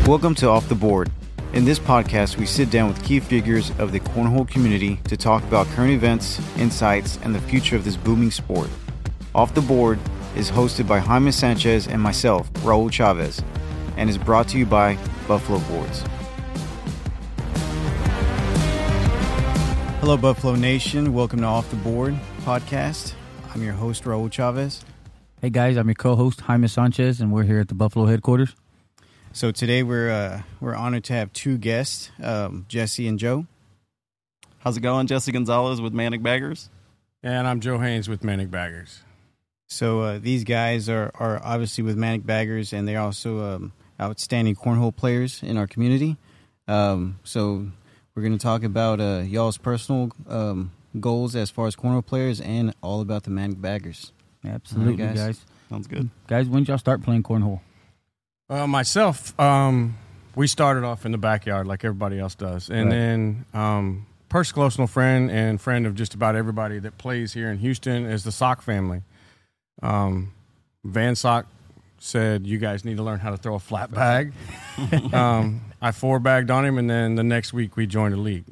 Welcome to Off the Board. In this podcast, we sit down with key figures of the cornhole community to talk about current events, insights, and the future of this booming sport. Off the Board is hosted by Jaime Sanchez and myself, Raul Chavez, and is brought to you by Buffalo Boards. Hello, Buffalo Nation. Welcome to Off the Board podcast. I'm your host, Raul Chavez. Hey guys, I'm your co-host Jaime Sanchez, and we're here at the Buffalo headquarters. So today we're honored to have two guests, Jesse and Joe. How's it going? Jesse Gonzalez with Manic Baggers. And I'm Joe Haynes with Manic Baggers. So these guys are obviously with Manic Baggers, and they're also outstanding cornhole players in our community. So we're going to talk about y'all's personal goals as far as cornhole players and all about the Manic Baggers. Absolutely, right, guys. Sounds good. Guys, when did y'all start playing cornhole? Myself, we started off in the backyard like everybody else does. And then personal friend and friend of just about everybody that plays here in Houston is the Sock family. Van Sock said, you guys need to learn how to throw a flat bag. I four-bagged on him, and then the next week we joined a league.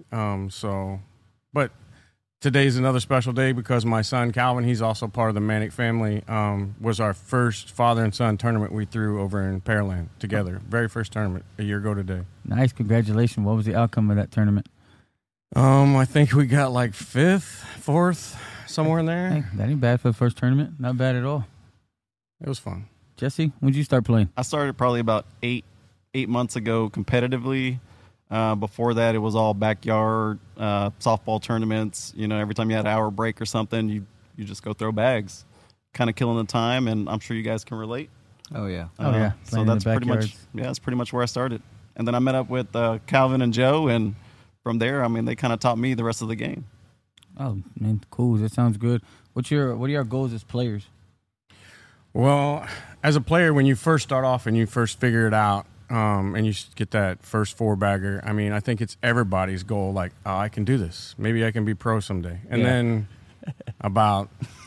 But today's another special day because my son, Calvin, he's also part of the Manic family, was our first father and son tournament we threw over in Pearland together. Very first tournament a year ago today. Nice. Congratulations. What was the outcome of that tournament? I think we got like 5th, 4th, somewhere in there. Hey, that ain't bad for the first tournament. Not bad at all. It was fun. Jesse, when did you start playing? I started probably about eight months ago competitively. Before that, it was all backyard softball tournaments. You know, every time you had an hour break or something, you just go throw bags, kind of killing the time. And I'm sure you guys can relate. Oh yeah, So that's pretty much where I started. And then I met up with Calvin and Joe, and from there, I mean, they kind of taught me the rest of the game. Oh man, cool. That sounds good. What are your goals as players? Well, as a player, when you first start off and you first figure it out, and you get that first four-bagger, I mean, I think it's everybody's goal, like, oh, I can do this. Maybe I can be pro someday. And then about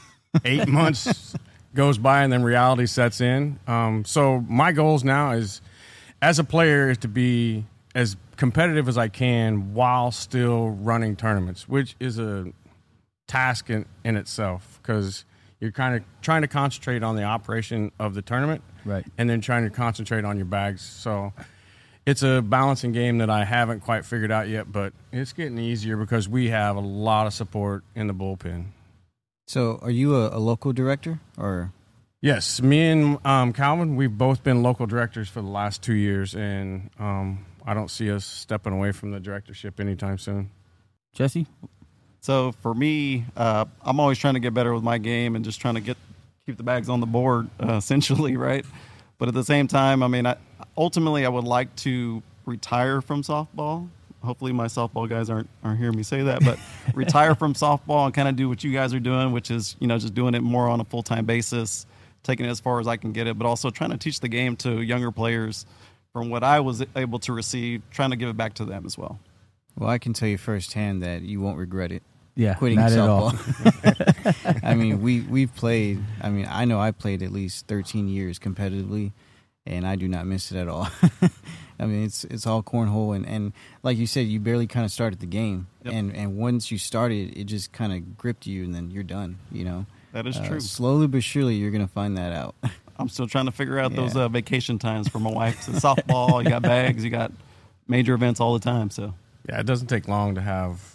8 months goes by, and then reality sets in. So my goals now is, as a player, is to be as competitive as I can while still running tournaments, which is a task in itself because you're kind of trying to concentrate on the operation of the tournament. Right. And then trying to concentrate on your bags. So it's a balancing game that I haven't quite figured out yet, but it's getting easier because we have a lot of support in the bullpen. So are you a local director or? Yes. Me and Calvin, we've both been local directors for the last 2 years, and I don't see us stepping away from the directorship anytime soon. Jesse? So for me, I'm always trying to get better with my game and just trying to keep the bags on the board, essentially, right? But at the same time, I mean, ultimately, I would like to retire from softball. Hopefully my softball guys aren't hearing me say that, but retire from softball and kind of do what you guys are doing, which is, you know, just doing it more on a full-time basis, taking it as far as I can get it, but also trying to teach the game to younger players from what I was able to receive, trying to give it back to them as well. Well, I can tell you firsthand that you won't regret it. Yeah, quitting not softball. at all. I mean, we've played. I mean, I know I played at least 13 years competitively, and I do not miss it at all. I mean, it's all cornhole, and like you said, you barely kind of started the game, and once you started, it just kind of gripped you, and then you're done. You know, that is true. Slowly but surely, you're gonna find that out. I'm still trying to figure out those vacation times for my wife. So softball, you got bags, you got major events all the time. So yeah, it doesn't take long to have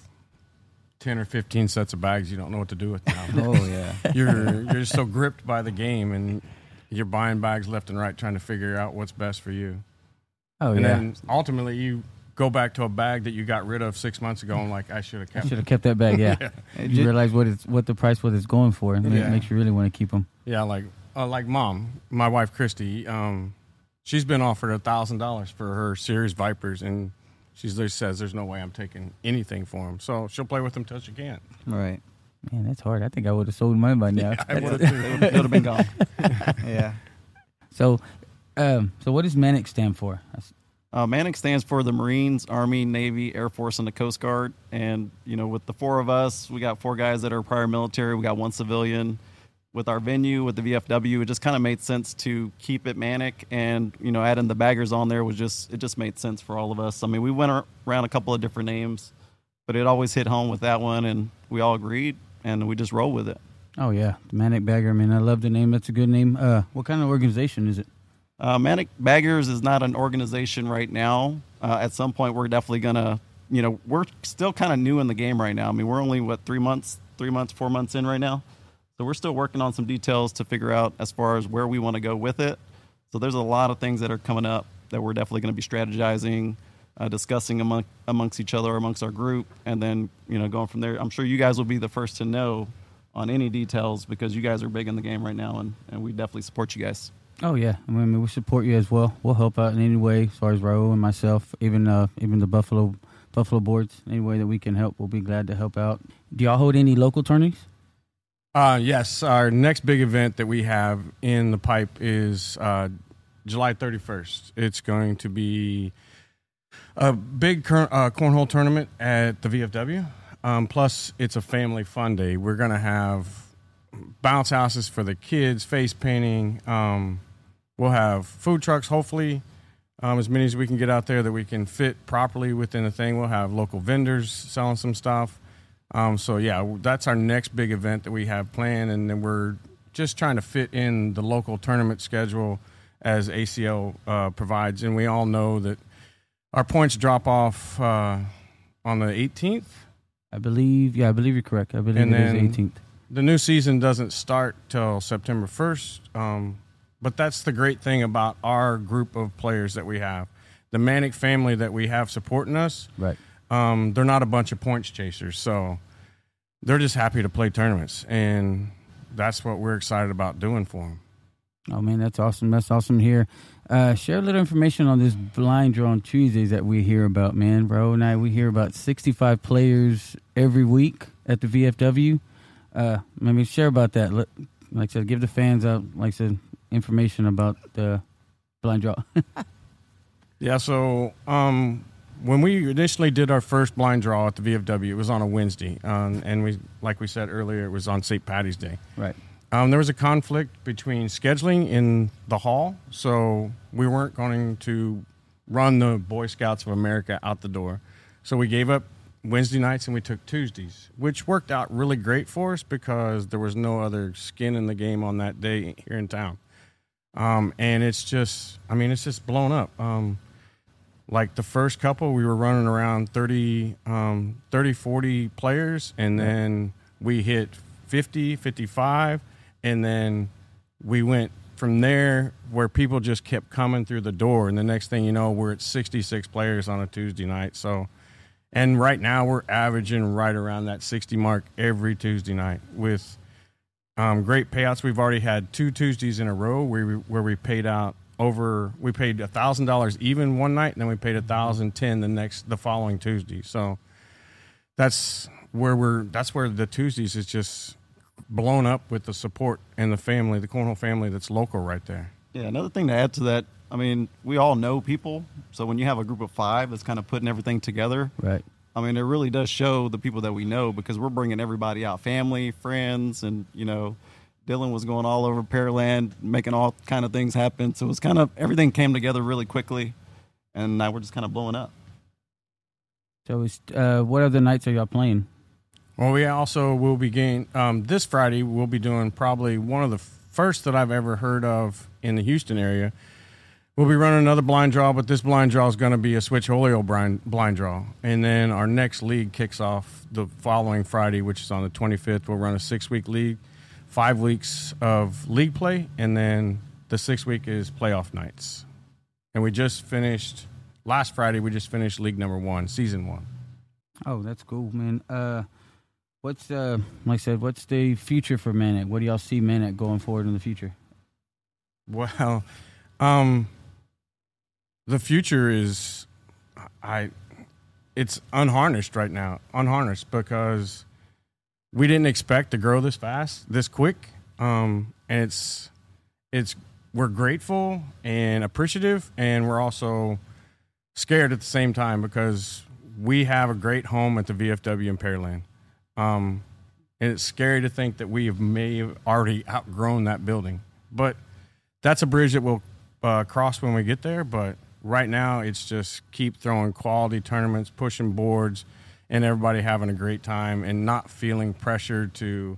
10 or 15 sets of bags you don't know what to do with now. Oh, yeah. You're so gripped by the game, and you're buying bags left and right trying to figure out what's best for you. Oh, and yeah. then ultimately you go back to a bag that you got rid of 6 months ago and like, I should have kept that bag, yeah. You realize what the price what it's going for, and it makes you really want to keep them. Yeah, like Mom, my wife Christy, she's been offered $1,000 for her Series Vipers, and she says there's no way I'm taking anything for them. So she'll play with them till she can't. Right. Man, that's hard. I think I would have sold mine by now. Yeah, I would have too. It would have been gone. Yeah. So what does Manic stand for? Manic stands for the Marines, Army, Navy, Air Force, and the Coast Guard. And, you know, with the four of us, we got 4 guys that are prior military. We got 1 civilian. with our venue, with the VFW, it just kind of made sense to keep it Manic, and adding the baggers on there it just made sense for all of us. I mean, we went around a couple of different names, but it always hit home with that one, and we all agreed, and we just roll with it. Oh yeah, the Manic Bagger. I mean, I love the name. That's a good name. What kind of organization is it? Manic Baggers is not an organization right now. At some point, we're definitely gonna. We're still kind of new in the game right now. I mean, we're only 4 months in right now. So we're still working on some details to figure out as far as where we want to go with it. So there's a lot of things that are coming up that we're definitely going to be strategizing, discussing amongst each other, amongst our group, and then going from there. I'm sure you guys will be the first to know on any details because you guys are big in the game right now, and we definitely support you guys. Oh yeah, I mean we support you as well. We'll help out in any way as far as Raul and myself, even the Buffalo boards. Any way that we can help, we'll be glad to help out. Do y'all hold any local tourneys? Yes, our next big event that we have in the pipe is July 31st. It's going to be a big cornhole tournament at the VFW. Plus, it's a family fun day. We're going to have bounce houses for the kids, face painting. We'll have food trucks, hopefully, as many as we can get out there that we can fit properly within the thing. We'll have local vendors selling some stuff. So, yeah, that's our next big event that we have planned, and then we're just trying to fit in the local tournament schedule as ACL provides. And we all know that our points drop off on the 18th. I believe you're correct. I believe it is 18th. The new season doesn't start till September 1st, but that's the great thing about our group of players that we have. The Manic family that we have supporting us. Right. They're not a bunch of points chasers, so they're just happy to play tournaments, and that's what we're excited about doing for them. Oh, man, that's awesome. That's awesome here. Share a little information on this blind draw on Tuesdays that we hear about, man. Bro and I, we hear about 65 players every week at the VFW. Maybe share about that. Like I said, give the fans, information about the blind draw. Yeah, so when we initially did our first blind draw at the VFW, it was on a Wednesday, and we, like we said earlier, it was on St. Paddy's Day. Right. There was a conflict between scheduling in the hall, so we weren't going to run the Boy Scouts of America out the door. So we gave up Wednesday nights and we took Tuesdays, which worked out really great for us because there was no other skin in the game on that day here in town. And it's just blown up. Like the first couple, we were running around 30, 40 players, and then we hit 50, 55, and then we went from there where people just kept coming through the door, and the next thing you know, we're at 66 players on a Tuesday night. So, and right now we're averaging right around that 60 mark every Tuesday night with great payouts. We've already had 2 Tuesdays in a row where we paid out we paid $1,000 even one night, and then we paid $1,010 the following Tuesday. So that's where the Tuesdays is just blown up with the support and the family, the cornhole family that's local right there. Yeah, another thing to add to that, I mean, we all know people. So when you have a group of 5 that's kind of putting everything together, right? I mean, it really does show the people that we know because we're bringing everybody out, family, friends, and, Dylan was going all over Pearland, making all kind of things happen. So it was kind of everything came together really quickly, and now we're just kind of blowing up. So what other nights are y'all playing? Well, we also will be this Friday, we'll be doing probably one of the first that I've ever heard of in the Houston area. We'll be running another blind draw, but this blind draw is going to be a Switch Holio blind draw. And then our next league kicks off the following Friday, which is on the 25th. We'll run a 6-week league, 5 weeks of league play, and then the 6th week is playoff nights. And last Friday, we just finished league number 1, season 1. Oh, that's cool, man. What's like I said, what's the future for Manic? What do y'all see Manic going forward in the future? Well, the future is it's unharnessed right now. Unharnessed because we didn't expect to grow this fast, this quick. And we're grateful and appreciative, and we're also scared at the same time because we have a great home at the VFW in Pearland. And it's scary to think that we may have already outgrown that building. But that's a bridge that we'll cross when we get there. But right now, it's just keep throwing quality tournaments, pushing boards, and everybody having a great time and not feeling pressured to,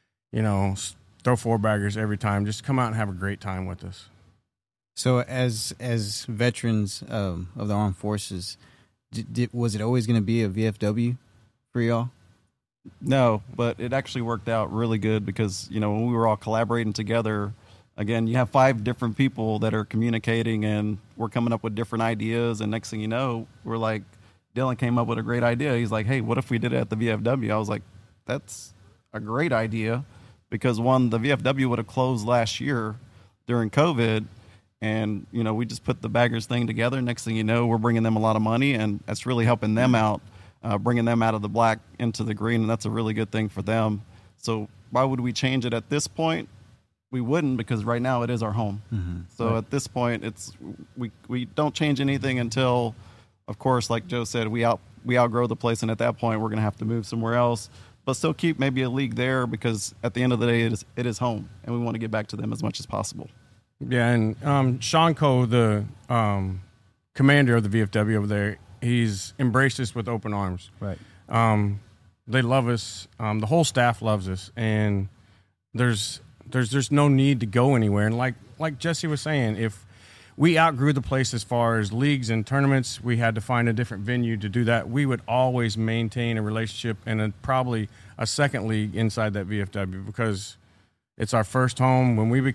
throw 4-baggers every time. Just come out and have a great time with us. So as veterans of the armed forces, was it always going to be a VFW for y'all? No, but it actually worked out really good because, when we were all collaborating together, again, you have 5 different people that are communicating and we're coming up with different ideas. And next thing you know, we're like, Dylan came up with a great idea. He's like, hey, what if we did it at the VFW? I was like, that's a great idea because, one, the VFW would have closed last year during COVID. And, we just put the baggers thing together. Next thing you know, we're bringing them a lot of money, and that's really helping them out, bringing them out of the black into the green, and that's a really good thing for them. So why would we change it at this point? We wouldn't, because right now it is our home. Mm-hmm. So at this point, we don't change anything until, of course, like Joe said, we outgrow the place, and at that point, we're going to have to move somewhere else. But still keep maybe a league there because at the end of the day, it is home, and we want to get back to them as much as possible. Yeah, and Sean Coe, the commander of the VFW over there, he's embraced us with open arms. Right. They love us. The whole staff loves us, and there's no need to go anywhere. And like Jesse was saying, if we outgrew the place as far as leagues and tournaments, we had to find a different venue to do that. We would always maintain a relationship and probably a second league inside that VFW because it's our first home.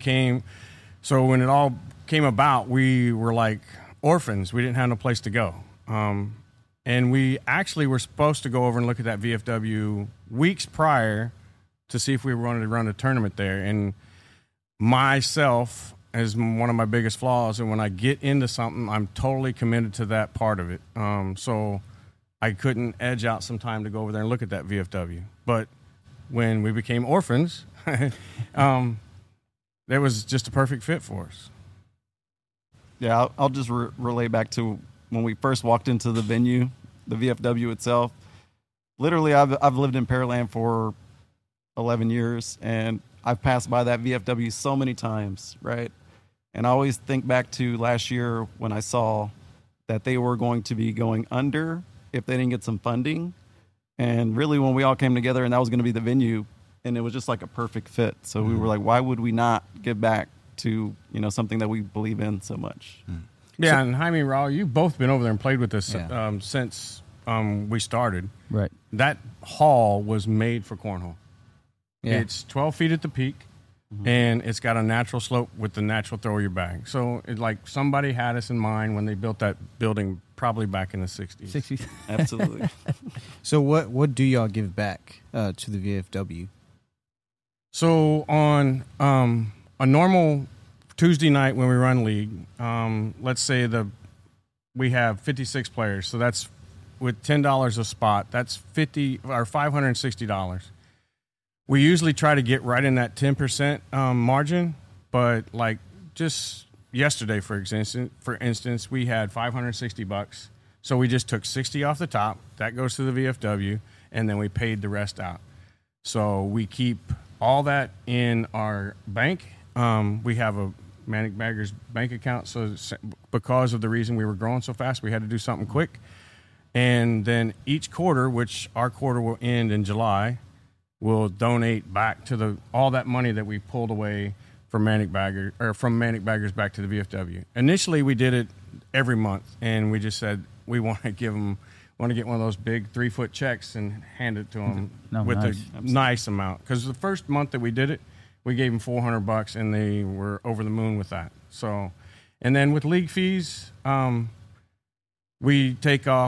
So when it all came about, we were like orphans. We didn't have no place to go. And we actually were supposed to go over and look at that VFW weeks prior to see if we wanted to run a tournament there. And myself, as one of my biggest flaws, and when I get into something, I'm totally committed to that part of it. So I couldn't edge out some time to go over there and look at that VFW. But when we became orphans, that was just a perfect fit for us. Yeah, I'll just relay back to when we first walked into the venue, the VFW itself. Literally, I've lived in Pearland for 11 years, and I've passed by that VFW so many times, right? And I always think back to last year when I saw that they were going to be going under if they didn't get some funding. And really, when we all came together and that was going to be the venue, and it was just like a perfect fit. So we were like, why would we not give back to, something that we believe in so much? Yeah, and Jaime and Raul, you've both been over there and played with us since we started. Right. That hall was made for cornhole. Yeah. It's 12 feet at the peak, and it's got a natural slope with the natural throw of your bag. So somebody had us in mind when they built that building probably back in the 60s. 60s. Absolutely. So what do y'all give back to the VFW? So on a normal Tuesday night when we run league, let's say we have 56 players. So that's with $10 a spot. That's $560. We usually try to get right in that 10% margin, but like just yesterday, for instance, we had $560. So we just took 60 off the top. That goes to the VFW, and then we paid the rest out. So we keep all that in our bank. We have a Manic Baggers bank account. So because of the reason we were growing so fast, we had to do something quick. And then each quarter, which our quarter will end in July, we'll donate back to all that money that we pulled away from Manic Baggers back to the VFW. Initially, we did it every month, and we just said we want to get one of those big 3-foot checks and hand it to them a nice amount. Because the first month that we did it, we gave them $400, and they were over the moon with that. So, and then with league fees, we take that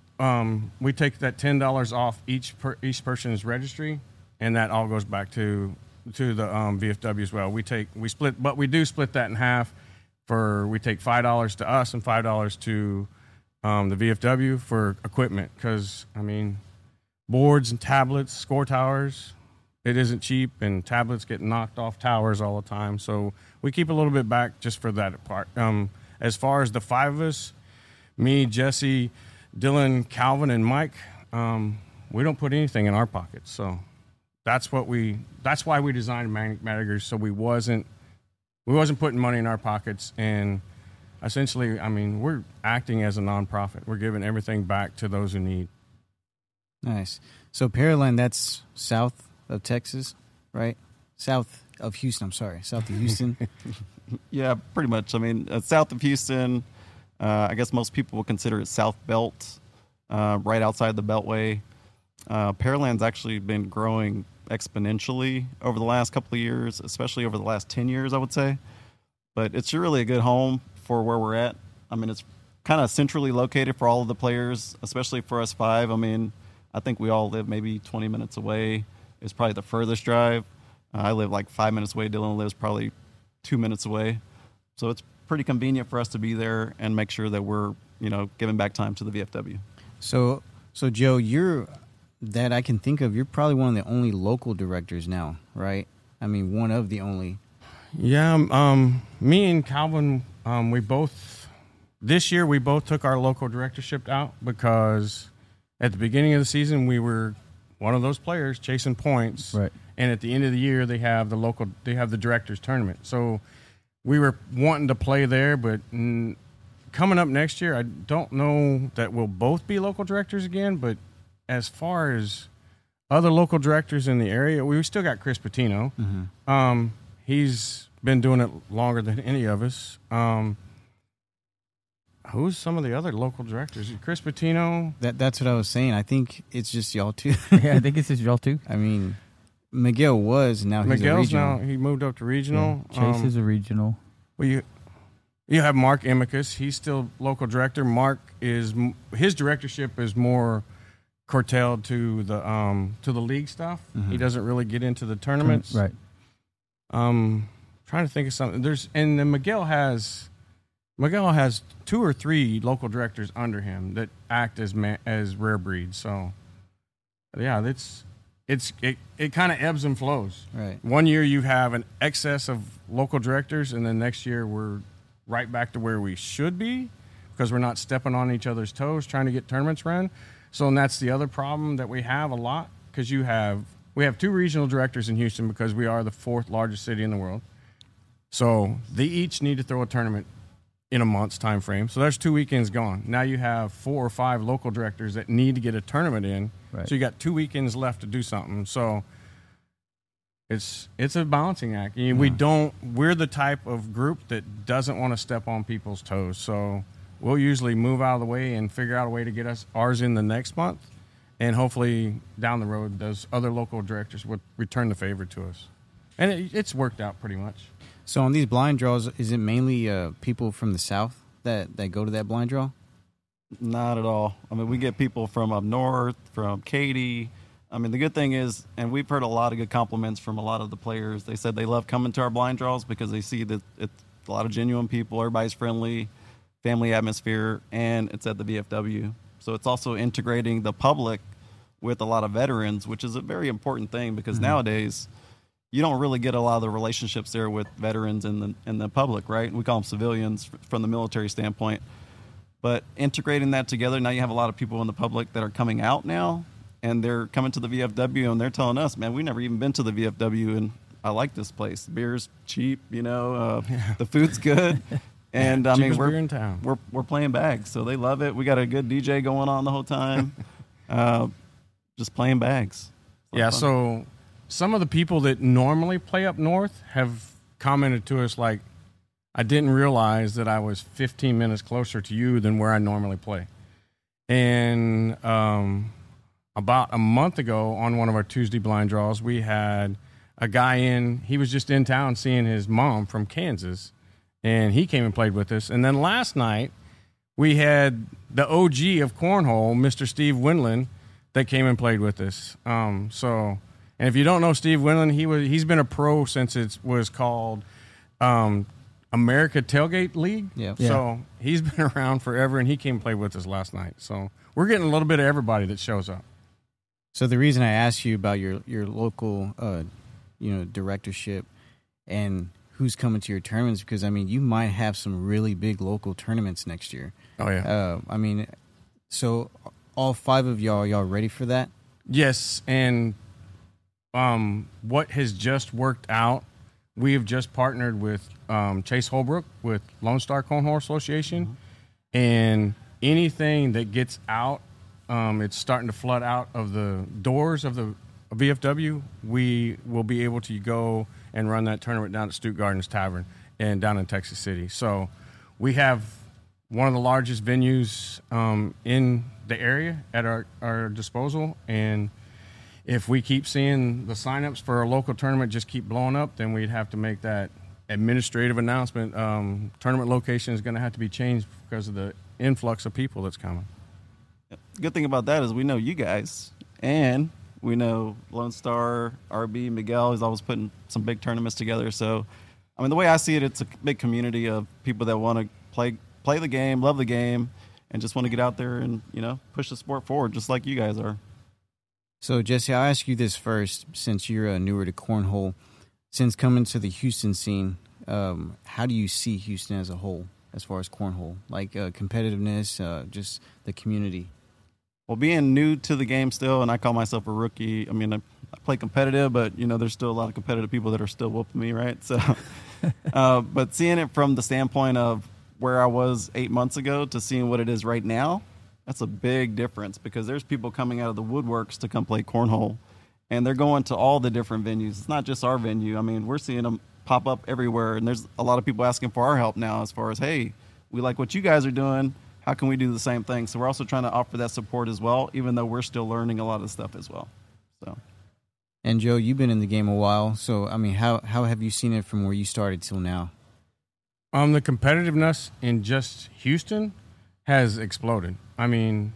$10 off each person's registry, and that all goes back to the VFW as well. We do split that in half. We take $5 to us and $5 to the VFW for equipment, because boards and tablets, score towers, it isn't cheap, and tablets get knocked off towers all the time. So we keep a little bit back just for that part. As far as the 5 of us, me, Jesse, Dylan, Calvin, and Mike, we don't put anything in our pockets. So That's why we designed Magnet Maggers, so we wasn't putting money in our pockets. And essentially, I mean, we're acting as a nonprofit. We're giving everything back to those who need. Nice. So Pearland, that's south of Texas, right? South of Houston. I'm sorry, south of Houston. Yeah, pretty much. I mean, south of Houston, I guess most people will consider it South Belt, right outside the Beltway. Pearland's actually been growing exponentially over the last couple of years, especially over the last 10 years, I would say. But it's really a good home for where we're at. I mean, it's kind of centrally located for all of the players, especially for us five. I mean, I think we all live maybe 20 minutes away. It's probably the furthest drive. I live like 5 minutes away. Dylan lives probably 2 minutes away. So it's pretty convenient for us to be there and make sure that we're, giving back time to the VFW. So Joe, you're that I can think of. You're probably one of the only local directors now, right? I mean, one of the only. Yeah, me and Calvin, this year we both took our local directorship out because at the beginning of the season we were one of those players chasing points, right? And at the end of the year they have the directors tournament. So we were wanting to play there, but coming up next year, I don't know that we'll both be local directors again. But as far as other local directors in the area, we still got Chris Patino. Mm-hmm. He's been doing it longer than any of us. Who's some of the other local directors? Chris Patino. That's what I was saying. I think it's just y'all two. Yeah, I think it's just y'all two. I mean, Miguel was, now he's a regional. Now he moved up to regional. Yeah. Chase is a regional. Well, you have Mark Emicus. He's still local director. Mark his directorship is more curtailed to the league stuff. Mm-hmm. He doesn't really get into the tournaments. Right. Trying to think of something. Then Miguel has 2 or 3 local directors under him that act as rare breeds. So yeah, it kind of ebbs and flows. Right. One year you have an excess of local directors, and then next year we're right back to where we should be because we're not stepping on each other's toes trying to get tournaments run. So, and that's the other problem that we have a lot because we have 2 regional directors in Houston because we are the 4th largest city in the world. So they each need to throw a tournament in a month's time frame. So there's 2 weekends gone. Now you have 4 or 5 local directors that need to get a tournament in. Right. So you got 2 weekends left to do something. So it's a balancing act. We're the type of group that doesn't want to step on people's toes. So we'll usually move out of the way and figure out a way to get ours in the next month. And hopefully down the road, those other local directors would return the favor to us. And it's worked out pretty much. So on these blind draws, is it mainly people from the South that go to that blind draw? Not at all. I mean, we get people from up north, from Katy. I mean, the good thing is, and we've heard a lot of good compliments from a lot of the players. They said they love coming to our blind draws because they see that it's a lot of genuine people, everybody's friendly, family atmosphere, and it's at the VFW. So it's also integrating the public with a lot of veterans, which is a very important thing because nowadays you don't really get a lot of the relationships there with veterans and the public, right? We call them civilians from the military standpoint. But integrating that together, now you have a lot of people in the public that are coming out now, and they're coming to the VFW, and they're telling us, man, we've never even been to the VFW, and I like this place. The beer's cheap, the food's good. And I mean, beer in town. We're playing bags, so they love it. We got a good DJ going on the whole time, just playing bags. Yeah, fun. So some of the people that normally play up north have commented to us like, I didn't realize that I was 15 minutes closer to you than where I normally play. And about a month ago on one of our Tuesday blind draws, we had a guy in. He was just in town seeing his mom from Kansas, and he came and played with us. And then last night, we had the OG of cornhole, Mr. Steve Windland, that came and played with us. And if you don't know Steve Windland, he's been a pro since it was called America Tailgate League. Yeah. So he's been around forever, and he came and played with us last night. So we're getting a little bit of everybody that shows up. So the reason I asked you about your local, directorship and who's coming to your tournaments, because, I mean, you might have some really big local tournaments next year. Oh, yeah. So all 5 of y'all ready for that? Yes, and what has just worked out, we have just partnered with Chase Holbrook with Lone Star Cornhole Association, and anything that gets out, it's starting to flood out of the doors of the VFW. We will be able to go and run that tournament down at Stute Gardens Tavern and down in Texas City. So we have one of the largest venues in the area at our disposal, and if we keep seeing the signups for our local tournament just keep blowing up, then we'd have to make that administrative announcement. Tournament location is going to have to be changed because of the influx of people that's coming. Good thing about that is we know you guys, and we know Lone Star, RB, Miguel is always putting some big tournaments together. So, I mean, the way I see it, it's a big community of people that want to play the game, love the game, and just want to get out there and, push the sport forward just like you guys are. So, Jesse, I'll ask you this first, since you're newer to cornhole. Since coming to the Houston scene, how do you see Houston as a whole, as far as cornhole? Like competitiveness, just the community? Well, being new to the game still, and I call myself a rookie, I mean, I play competitive, but, there's still a lot of competitive people that are still whooping me, right? So, but seeing it from the standpoint of where I was 8 months ago to seeing what it is right now, that's a big difference, because there's people coming out of the woodworks to come play cornhole, and they're going to all the different venues. It's not just our venue. I mean, we're seeing them pop up everywhere, and there's a lot of people asking for our help now as far as, hey, we like what you guys are doing. How can we do the same thing? So we're also trying to offer that support as well, even though we're still learning a lot of stuff as well. So. And, Joe, you've been in the game a while, so, I mean, how have you seen it from where you started till now? The competitiveness in just Houston has exploded. I mean,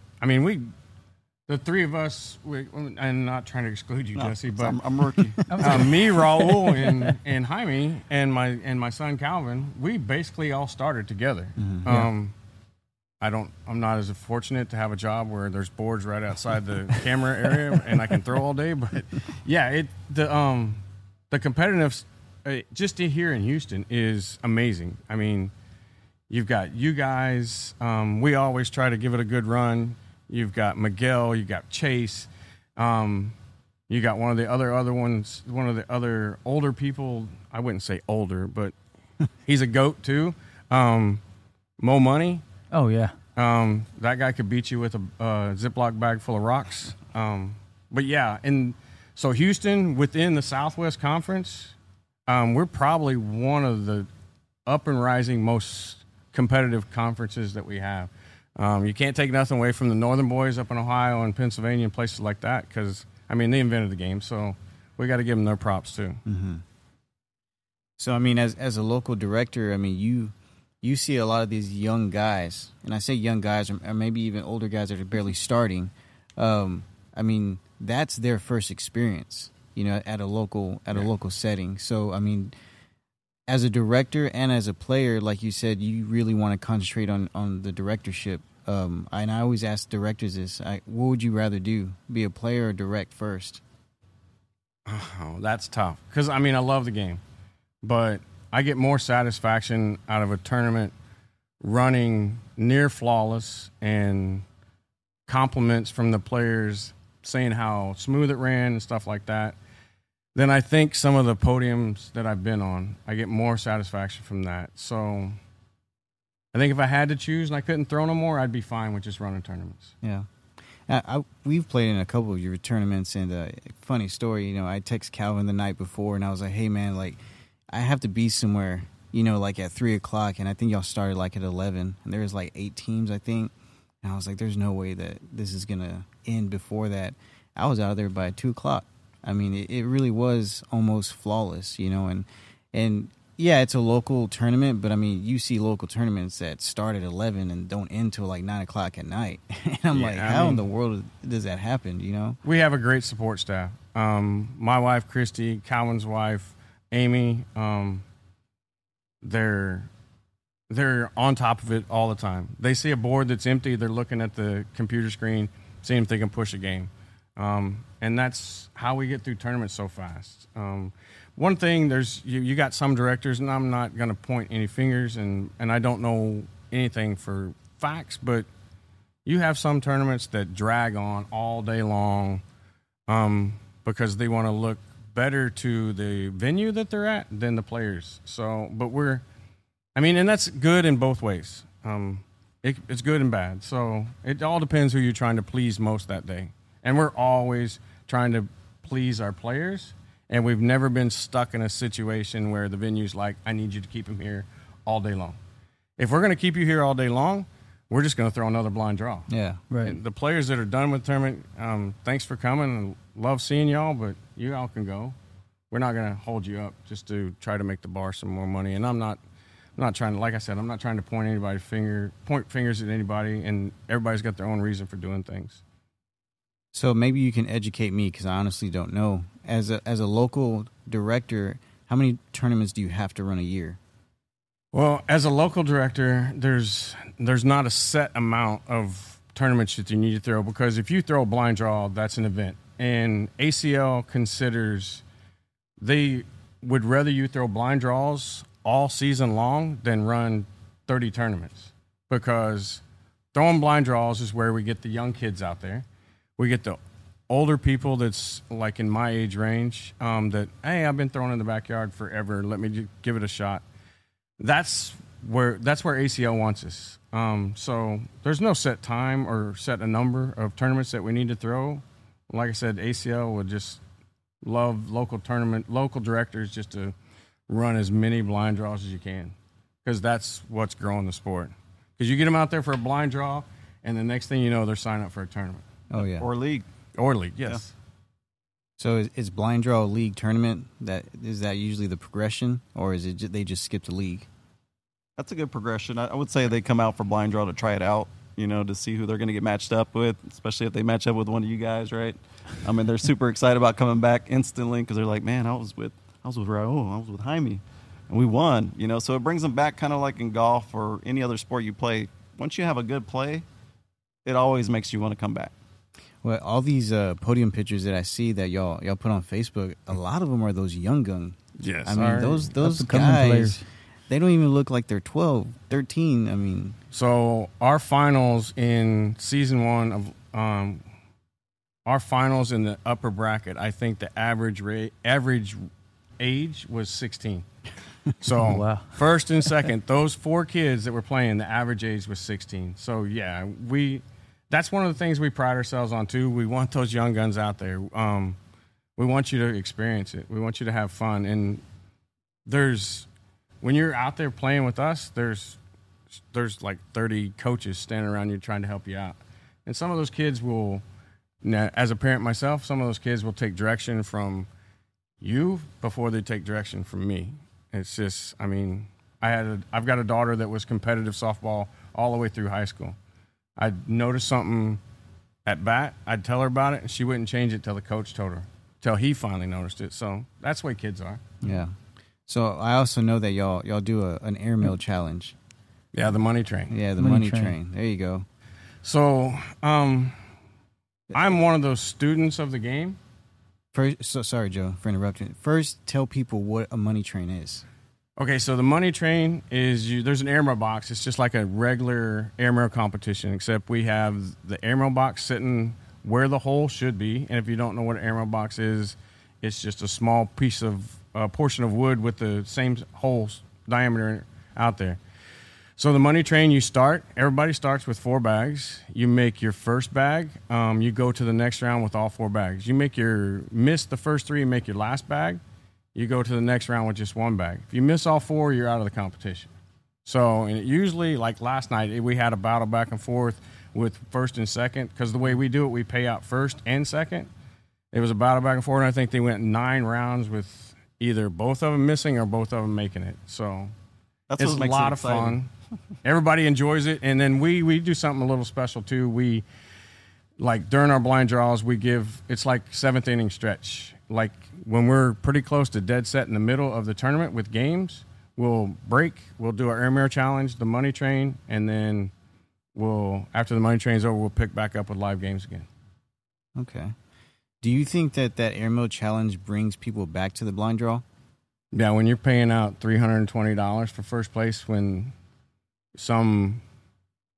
the three of us, I'm not trying to exclude you, Jesse, but I'm rookie. Me, Raul, and Jaime, and my son Calvin, we basically all started together. Mm-hmm. I'm not as fortunate to have a job where there's boards right outside the camera area and I can throw all day, but yeah, the competitiveness just here in Houston is amazing. I mean, you've got you guys. We always try to give it a good run. You've got Miguel. You got Chase. You got one of the other older people. I wouldn't say older, but he's a goat too. Mo Money. Oh yeah. That guy could beat you with a Ziploc bag full of rocks. But yeah, and so Houston within the Southwest Conference, we're probably one of the up and rising most competitive conferences that we have. You can't take nothing away from the Northern boys up in Ohio and Pennsylvania and places like that, because, I mean, they invented the game, so we got to give them their props too. Mm-hmm. So, I mean, as a local director, I mean, you see a lot of these young guys, and I say young guys, or maybe even older guys that are barely starting. I mean, that's their first experience, at a local setting. So, I mean, as a director and as a player, like you said, you really want to concentrate on the directorship. And I always ask directors this: what would you rather do, be a player or direct first? Oh, that's tough, because I mean, I love the game, but I get more satisfaction out of a tournament running near flawless and compliments from the players saying how smooth it ran and stuff like that than I think some of the podiums that I've been on. I get more satisfaction from that. So I think if I had to choose and I couldn't throw no more, I'd be fine with just running tournaments. Yeah. We've played in a couple of your tournaments, and funny story, I text Calvin the night before, and I was like, hey, man, like, I have to be somewhere, like at 3 o'clock, and I think y'all started like at 11, and there was like 8 teams, I think. And I was like, there's no way that this is going to end before that. I was out of there by 2 o'clock. I mean, it really was almost flawless, and yeah, it's a local tournament, but I mean, you see local tournaments that start at 11 and don't end till like 9 o'clock at night. And I'm like, how in the world does that happen, We have a great support staff. My wife, Christy, Calvin's wife, Amy, they're on top of it all the time. They see a board that's empty, they're looking at the computer screen, seeing if they can push a game. And that's how we get through tournaments so fast. One thing, you got some directors, and I'm not going to point any fingers, and I don't know anything for facts, but you have some tournaments that drag on all day long because they want to look better to the venue that they're at than the players. So, but and that's good in both ways. It's good and bad. So it all depends who you're trying to please most that day. And we're always trying to please our players, and we've never been stuck in a situation where the venue's like, I need you to keep him here all day long. If we're going to keep you here all day long, we're just going to throw another blind draw. Yeah, right. And the players that are done with the tournament, thanks for coming and love seeing y'all, but you all can go. We're not going to hold you up just to try to make the bar some more money. And I'm not trying to, like I said, I'm not trying to point fingers at anybody, and everybody's got their own reason for doing things. So maybe you can educate me, because I honestly don't know. As a local director, how many tournaments do you have to run a year? Well, as a local director, there's not a set amount of tournaments that you need to throw, because if you throw a blind draw, that's an event. And ACL considers they would rather you throw blind draws all season long than run 30 tournaments, because throwing blind draws is where we get the young kids out there. We get the older people that's like in my age range that, hey, I've been throwing in the backyard forever. Let me give it a shot. That's where ACL wants us. So there's no set time or set a number of tournaments that we need to throw. Like I said, ACL would just love local directors just to run as many blind draws as you can, because that's what's growing the sport. Because you get them out there for a blind draw, and the next thing you know, they're signing up for a tournament. Oh, yeah. Or league. Yes. Yeah. So is blind draw a league tournament? Is that usually the progression, or is it they just skip the league? That's a good progression. I would say they come out for blind draw to try it out, to see who they're going to get matched up with, especially if they match up with one of you guys, right? I mean, they're super excited about coming back instantly, because they're like, man, I was with Raul, I was with Jaime, and we won, So it brings them back, kind of like in golf or any other sport you play. Once you have a good play, it always makes you want to come back. Well, all these podium pictures that I see that y'all put on Facebook, a lot of them are those young gun. Yes. I mean, those guys, players. They don't even look like they're 12, 13. I mean. So our finals in season one of our finals in the upper bracket, I think the average age was 16. So wow. First and second, those four kids that were playing, the average age was 16. So yeah, that's one of the things we pride ourselves on too. We want those young guns out there. We want you to experience it. We want you to have fun. And when you're out there playing with us, there's like 30 coaches standing around you trying to help you out. And some of those kids will, as a parent myself, some of those kids will take direction from you before they take direction from me. It's just, I mean, I've got a daughter that was competitive softball all the way through high school. I'd notice something at bat, I'd tell her about it, and she wouldn't change it till the coach told her, till he finally noticed it. So that's the way kids are. Yeah. So I also know that y'all do an airmail challenge. Yeah, the money train. Yeah, the money train. There you go. So I'm one of those students of the game. First, so sorry, Joe, for interrupting. First, tell people what a money train is. Okay, so the money train is there's an airmail box. It's just like a regular airmail competition, except we have the airmail box sitting where the hole should be. And if you don't know what an airmail box is, it's just a small piece of portion of wood with the same hole diameter out there. So the money train, everybody starts with 4 bags. You make your first bag. You go to the next round with all 4 bags. You miss the first 3 and make your last bag. You go to the next round with just 1 bag. If you miss all 4, you're out of the competition. So, and usually, like last night, we had a battle back and forth with first and second, because the way we do it, we pay out first and second. It was a battle back and forth, and I think they went 9 rounds with either both of them missing or both of them making it. So it's a lot of fun. Everybody enjoys it. And then we do something a little special, too. We, like, during our blind draws, it's like 7th inning stretch. Like, when we're pretty close to dead set in the middle of the tournament with games, we'll break. We'll do our airmail challenge, the money train, and then after the money train's over, we'll pick back up with live games again. Okay. Do you think that airmail challenge brings people back to the blind draw? Yeah, when you're paying out $320 for first place, when some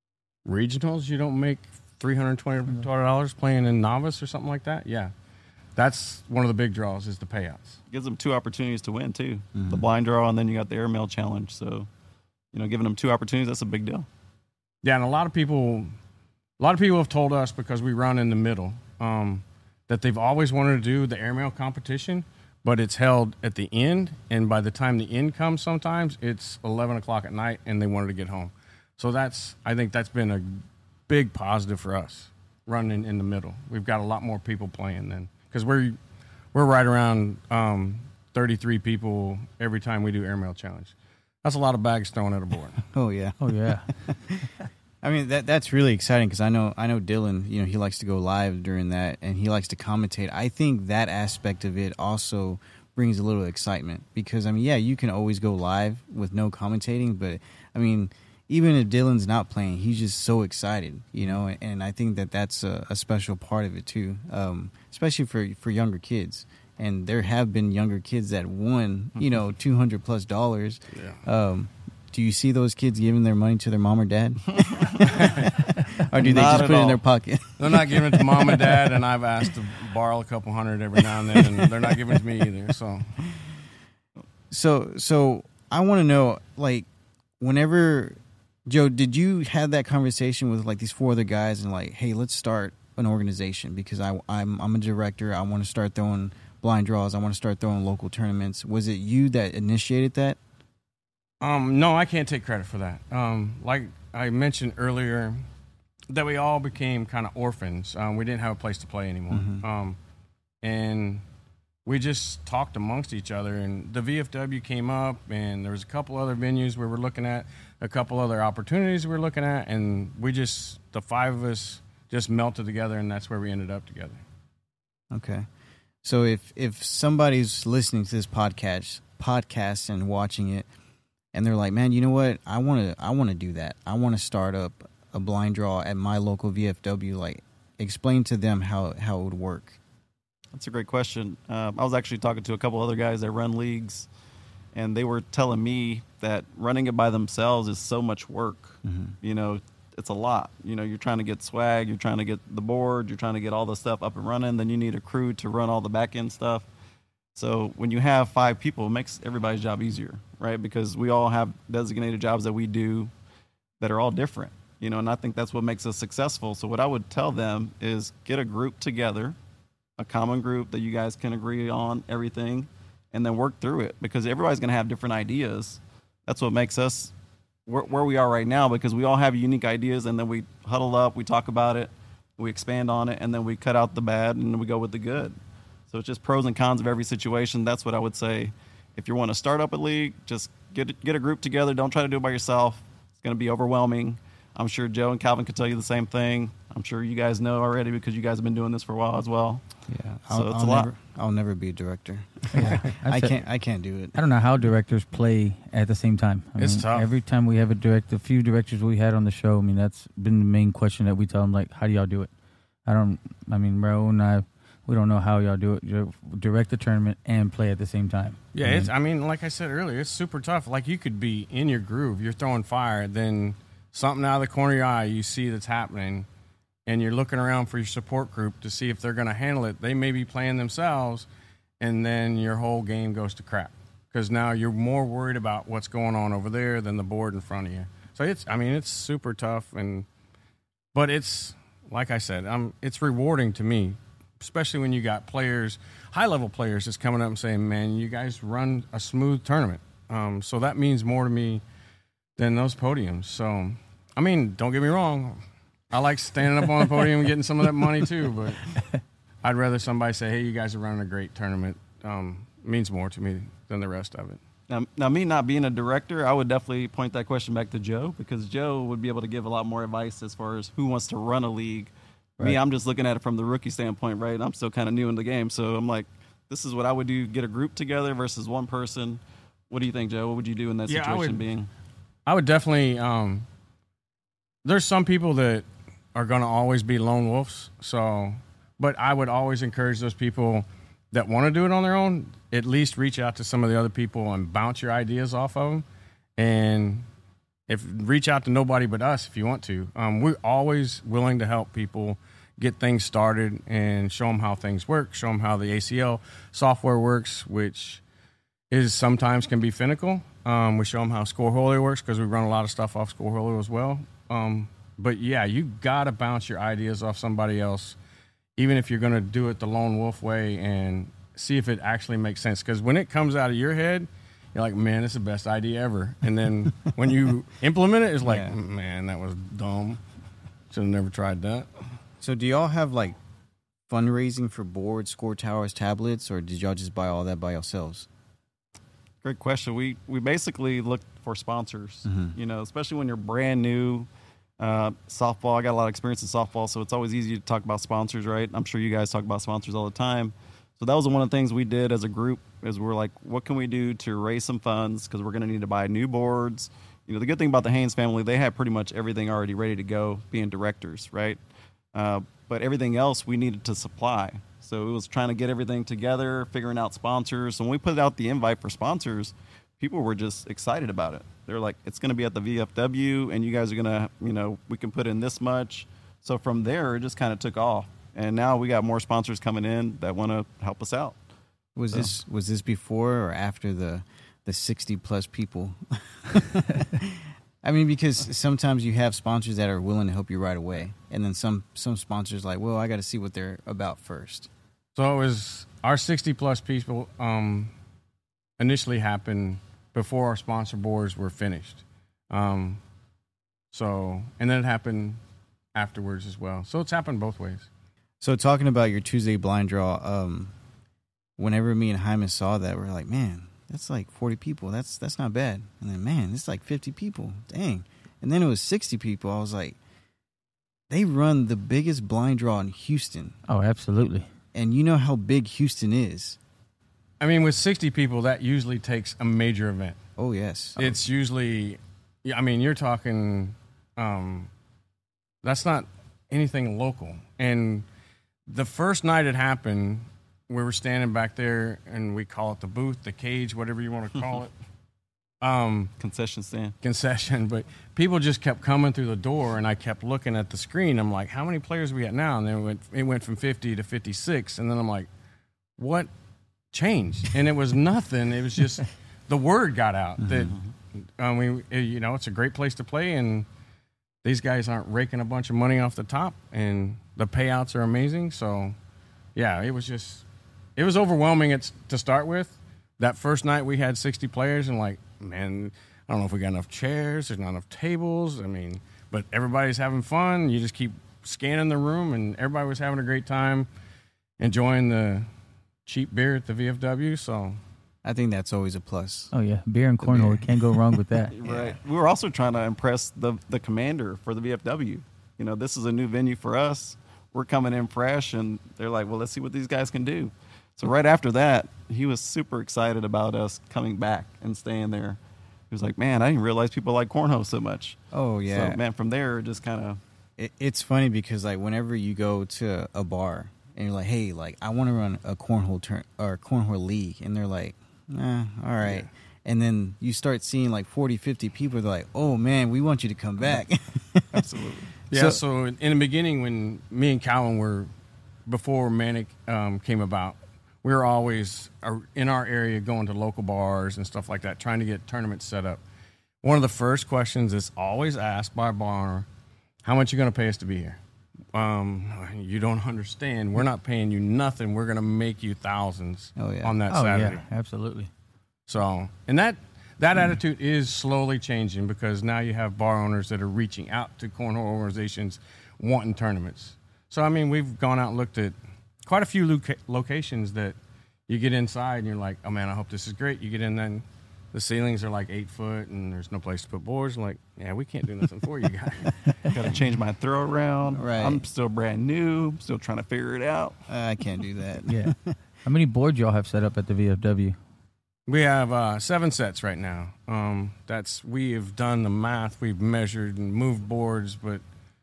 regionals you don't make $320 playing in novice or something like that, yeah. that's one of the big draws is the payouts. Gives them 2 opportunities to win too. The blind draw, and then you got the airmail challenge. So, giving them 2 opportunities, that's a big deal. Yeah, and a lot of people have told us, because we run in the middle, that they've always wanted to do the airmail competition, but it's held at the end, and by the time the end comes, sometimes it's 11 o'clock at night, and they wanted to get home. So I think that's been a big positive for us, running in the middle. We've got a lot more people playing then, because we're right around 33 people every time we do airmail challenge. That's a lot of bags thrown at a board. Oh yeah. I mean, that's really exciting, because I know Dylan, he likes to go live during that, and he likes to commentate. I think that aspect of it also brings a little excitement, because, you can always go live with no commentating, but, even if Dylan's not playing, he's just so excited, and I think that's a special part of it, too, especially for younger kids. And there have been younger kids that won, $200+ Yeah. Do you see those kids giving their money to their mom or dad? Or do they Not just at put it in all. their pocket? They're not giving it to mom and dad, and I've asked to borrow a couple hundred every now and then, and they're not giving it to me either. So I want to know, whenever, Joe, did you have that conversation with these 4 other guys and hey, let's start an organization, because I'm a director. I want to start throwing blind draws. I want to start throwing local tournaments. Was it you that initiated that? No, I can't take credit for that. Like I mentioned earlier, that we all became kind of orphans. We didn't have a place to play anymore. And we just talked amongst each other, and the VFW came up, and there was a couple other venues we were looking at, a couple other opportunities we were looking at, and the 5 of us just melted together, and that's where we ended up together. Okay. So if somebody's listening to this podcast and watching it, and they're like, man, you know what? I want to do that. I want to start up a blind draw at my local VFW. Explain to them how it would work. That's a great question. I was actually talking to a couple other guys that run leagues, and they were telling me that running it by themselves is so much work. It's a lot. You're trying to get swag, you're trying to get the board, you're trying to get all the stuff up and running. Then you need a crew to run all the back end stuff. So when you have 5 people, it makes everybody's job easier, right? Because we all have designated jobs that we do that are all different, and I think that's what makes us successful. So what I would tell them is get a group together, a common group that you guys can agree on everything, and then work through it, because everybody's going to have different ideas. That's what makes us where we are right now, because we all have unique ideas, and then we huddle up, we talk about it, we expand on it, and then we cut out the bad and we go with the good. So it's just pros and cons of every situation. That's what I would say. If you want to start up a league, just get a group together. Don't try to do it by yourself. It's going to be overwhelming. I'm sure Joe and Calvin could tell you the same thing. I'm sure you guys know already, because you guys have been doing this for a while as well. Yeah, So it's a lot. I'll never be a director. Yeah, I can't do it. I don't know how directors play at the same time. It's tough. Every time we have a few directors we had on the show, that's been the main question that we tell them, how do y'all do it? Bro and I, we don't know how y'all do it. Direct the tournament and play at the same time. Yeah, like I said earlier, it's super tough. You could be in your groove, you're throwing fire, then something out of the corner of your eye you see that's happening, and you're looking around for your support group to see if they're going to handle it. They may be playing themselves, and then your whole game goes to crap, because now you're more worried about what's going on over there than the board in front of you. So it's super tough, but it's, like I said, it's rewarding to me, especially when you got players, high-level players, just coming up and saying, man, you guys run a smooth tournament. So that means more to me than those podiums. So, don't get me wrong. I like standing up on the podium and getting some of that money too, but I'd rather somebody say, hey, you guys are running a great tournament. Means more to me than the rest of it. Now, me not being a director, I would definitely point that question back to Joe, because Joe would be able to give a lot more advice as far as who wants to run a league. Right. Me, I'm just looking at it from the rookie standpoint, right? I'm still kind of new in the game, so I'm like, this is what I would do, get a group together versus one person. What do you think, Joe? What would you do in that situation? I would definitely there's some people that are going to always be lone wolves, but I would always encourage those people that want to do it on their own, at least reach out to some of the other people and bounce your ideas off of them, and reach out to nobody but us if you want to. We're always willing to help people get things started and show them how things work, show them how the ACL software works, which is sometimes can be finical. We show them how Scoreholio works because we run a lot of stuff off Scoreholio as well. But yeah, you got to bounce your ideas off somebody else, even if you're going to do it the lone wolf way, and see if it actually makes sense. Because when it comes out of your head, you're like, man, it's the best idea ever. And then when you implement it, it's like, man, that was dumb. Should have never tried that. So do y'all have like fundraising for boards, score towers, tablets, or did y'all just buy all that by yourselves? Great question. We basically look for sponsors, you know, especially when you're brand new. Softball, I got a lot of experience in softball, so it's always easy to talk about sponsors, right? I'm sure you guys talk about sponsors all the time. So that was one of the things we did as a group is we're like, what can we do to raise some funds? Because we're going to need to buy new boards. You know, the good thing about the Haynes family, they had pretty much everything already ready to go, being directors, right? But everything else we needed to supply. So it was trying to get everything together, figuring out sponsors. So when we put out the invite for sponsors, people were just excited about it. They're like, it's going to be at the VFW, and you guys are going to, you know, we can put in this much. So from there, it just kind of took off. And now we got more sponsors coming in that want to help us out. Was this before or after the 60-plus people? I mean, because sometimes you have sponsors that are willing to help you right away. And then some sponsors like, well, I got to see what they're about first. So it was our 60-plus people initially happened before our sponsor boards were finished. And then it happened afterwards as well. So it's happened both ways. So talking about your Tuesday blind draw, whenever me and Hyman saw that, we're like, man, that's like 40 people. That's not bad. And then, man, it's like 50 people. Dang. And then it was 60 people. I was like, they run the biggest blind draw in Houston. Oh, absolutely. And you know how big Houston is. I mean, with 60 people, that usually takes a major event. Oh, yes. It's usually, I mean, you're talking, that's not anything local. And the first night it happened, we were standing back there, and we call it the booth, the cage, whatever you want to call it. Concession stand. Concession. But people just kept coming through the door, and I kept looking at the screen. I'm like, how many players are we at now? And then it went from 50 to 56. And then I'm like, what changed? And it was nothing. It was just the word got out that, you know, it's a great place to play, and these guys aren't raking a bunch of money off the top, and the payouts are amazing. So, yeah, it was overwhelming to start with. That first night we had 60 players, and like, man, I don't know if we got enough chairs, there's not enough tables. I mean, but everybody's having fun. You just keep scanning the room, and everybody was having a great time, enjoying the cheap beer at the VFW. So I think that's always a plus. Oh, yeah. Beer and cornhole. Can't go wrong with that. Right. We were also trying to impress the commander for the VFW. You know, this is a new venue for us. We're coming in fresh, and they're like, well, let's see what these guys can do. So right after that, he was super excited about us coming back and staying there. He was like, man, I didn't realize people like cornhole so much. Oh, yeah. So, man, from there, it just kind of... It's funny because, like, whenever you go to a bar and you're like, hey, like, I want to run a cornhole or cornhole league, and they're like, all right. Yeah. And then you start seeing like 40, 50 people. They're like, oh, man, we want you to come back. Absolutely. Yeah, so in the beginning when me and Calvin were, before Manic came about, we were always in our area going to local bars and stuff like that, trying to get tournaments set up. One of the first questions that's always asked by a bar owner, how much are you going to pay us to be here? You don't understand. We're not paying you nothing. We're going to make you thousands on that Saturday. Yeah, absolutely. So, and that attitude is slowly changing because now you have bar owners that are reaching out to cornhole organizations wanting tournaments. So, I mean, we've gone out and looked at quite a few locations that you get inside and you're like, oh, man, I hope this is great. You get in, then the ceilings are like 8 foot and there's no place to put boards. I'm like, yeah, we can't do nothing for you guys. Got to change my throw around. Right. I'm still brand new, still trying to figure it out. I can't do that. Yeah. How many boards y'all have set up at the VFW? We have 7 sets right now. We have done the math. We've measured and moved boards, but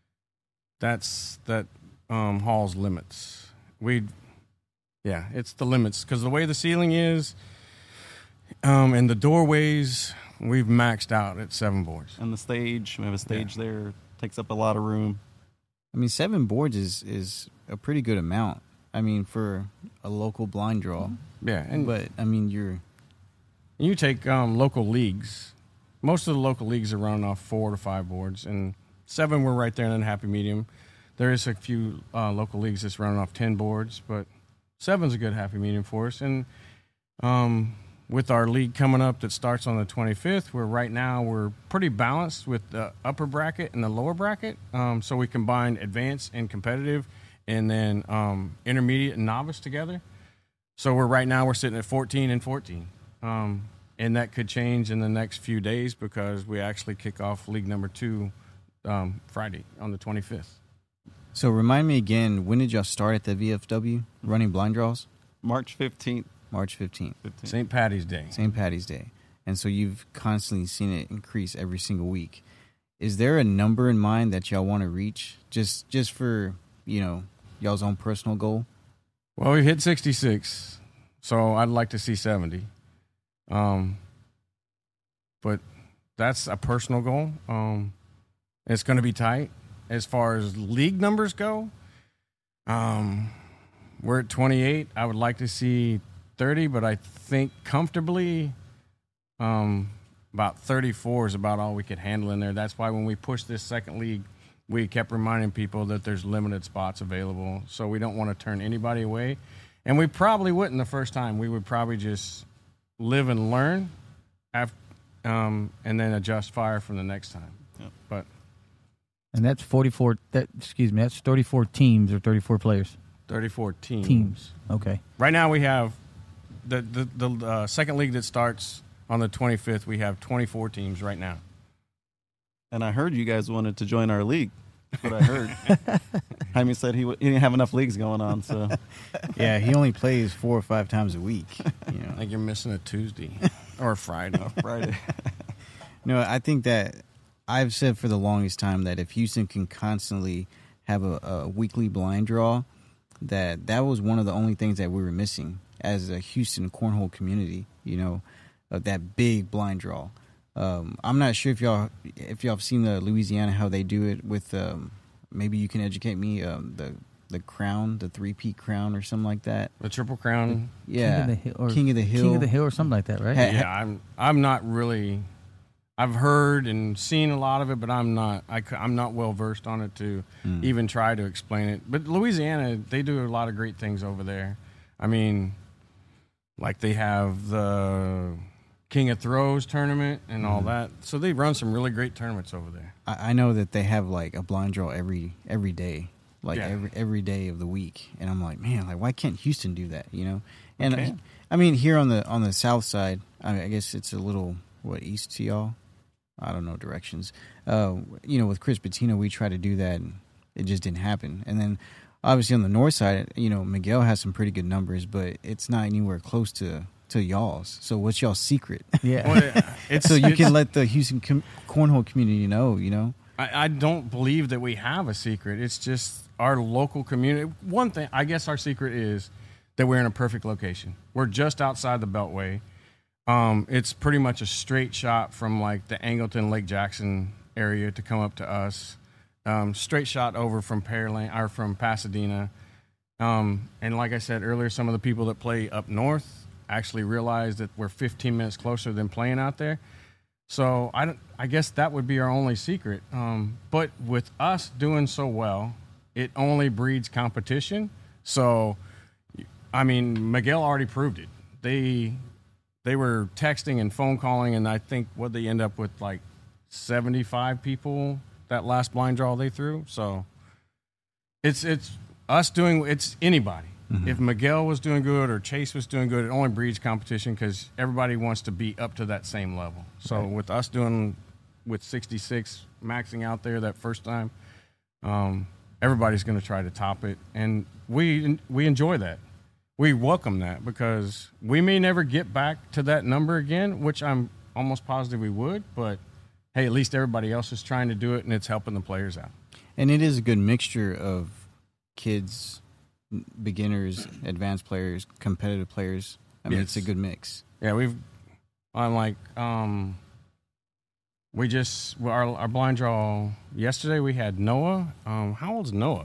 that hall's limits. It's the limits because the way the ceiling is and the doorways, we've maxed out at 7 boards. And the stage, we have a stage there, takes up a lot of room. I mean, 7 boards is a pretty good amount. I mean, for a local blind draw. Yeah, But, I mean, you take local leagues. Most of the local leagues are running off 4 to 5 boards, and 7 we're right there in a happy medium. There is a few local leagues that's running off 10 boards, but 7's a good happy medium for us. And with our league coming up that starts on the 25th, we're pretty balanced with the upper bracket and the lower bracket. So we combine advanced and competitive, and then intermediate and novice together. So we're sitting at 14 and 14. And that could change in the next few days because we actually kick off league number 2 Friday on the 25th. So remind me again, when did y'all start at the VFW running blind draws? March 15th. March 15th. St. Patty's Day. St. Patty's Day. And so you've constantly seen it increase every single week. Is there a number in mind that y'all want to reach just for, y'all's own personal goal? Well, we hit 66, so I'd like to see 70. But that's a personal goal. It's going to be tight. As far as league numbers go, we're at 28. I would like to see 30, but I think comfortably about 34 is about all we could handle in there. That's why when we pushed this second league, we kept reminding people that there's limited spots available. So we don't want to turn anybody away. And we probably wouldn't the first time. We would probably just live and learn and then adjust fire from the next time. Yep. But And that's 44. That's 34 teams or 34 players. 34 teams. Teams. Okay. Right now we have the second league that starts on the 25th. We have 24 teams right now. And I heard you guys wanted to join our league. That's what I heard. Jaime said he didn't have enough leagues going on. So Yeah, he only plays 4 or 5 times a week. I think you're missing a Tuesday or a Friday. Friday. No, I think that I've said for the longest time that if Houston can constantly have a weekly blind draw, that was one of the only things that we were missing as a Houston cornhole community, of that big blind draw. I'm not sure if y'all have seen the Louisiana, how they do it with, maybe you can educate me, the crown, the 3-peat crown or something like that. The Triple Crown. Yeah. King of the Hill or something like that, right? Yeah, I'm not really. I've heard and seen a lot of it, but I'm not well versed on it to even try to explain it. But Louisiana, they do a lot of great things over there. I mean, like they have the King of Throws tournament and all that. So they run some really great tournaments over there. I know that they have like a blind draw every day, Yeah. every day of the week, and I'm like, man, like why can't Houston do that? And Okay. I mean, here on the south side, I guess it's a little east to y'all. I don't know directions. With Chris Bettino, we tried to do that, and it just didn't happen. And then obviously on the north side, Miguel has some pretty good numbers, but it's not anywhere close to y'all's. So what's y'all's secret? Yeah. Well, So you can let the Houston cornhole community know. I don't believe that we have a secret. It's just our local community. One thing, I guess our secret is that we're in a perfect location. We're just outside the Beltway. It's pretty much a straight shot from like the Angleton, Lake Jackson area to come up to us. Straight shot over from Pearland or from Pasadena. And like I said earlier, some of the people that play up north actually realize that we're 15 minutes closer than playing out there. So I guess that would be our only secret. But with us doing so well, it only breeds competition. So, I mean, Miguel already proved it. They were texting and phone calling, and I think they end up with like 75 people that last blind draw they threw. So it's us doing it's anybody. Mm-hmm. If Miguel was doing good or Chase was doing good, it only breeds competition because everybody wants to be up to that same level. So Right. with us doing with 66 maxing out there that first time, everybody's going to try to top it, and we enjoy that. We welcome that because we may never get back to that number again, which I'm almost positive we would, but hey, at least everybody else is trying to do it, and it's helping the players out. And it is a good mixture of kids, beginners, advanced players, competitive players. I mean, Yes. It's a good mix. Yeah, I'm like, we just our blind draw yesterday. We had Noah. How old's Noah?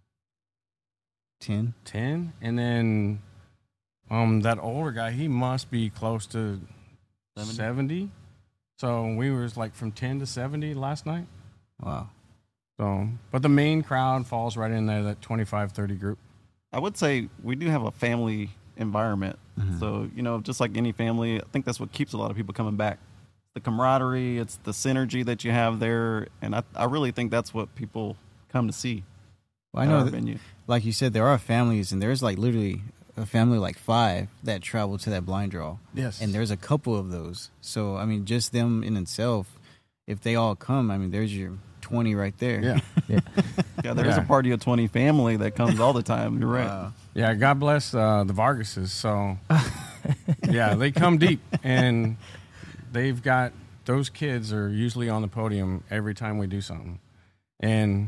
10. 10, and then that older guy. He must be close to 70. So we was like from 10 to 70 last night. Wow. So, but the main crowd falls right in there, that 25-30 group. I would say we do have a family environment. So, just like any family, I think that's what keeps a lot of people coming back. The camaraderie, it's the synergy that you have there. And I really think that's what people come to see. Well, I know, that, like you said, there are families, and there's like literally a family like 5 that travel to that blind draw. Yes. And there's a couple of those. So, I mean, just them in itself, if they all come, I mean, there's your 20 right there. Yeah. Yeah, there's a party of 20 family that comes all the time. You're right. Wow. Yeah, God bless the Vargases. So, yeah, they come deep, and they've got those kids are usually on the podium every time we do something, and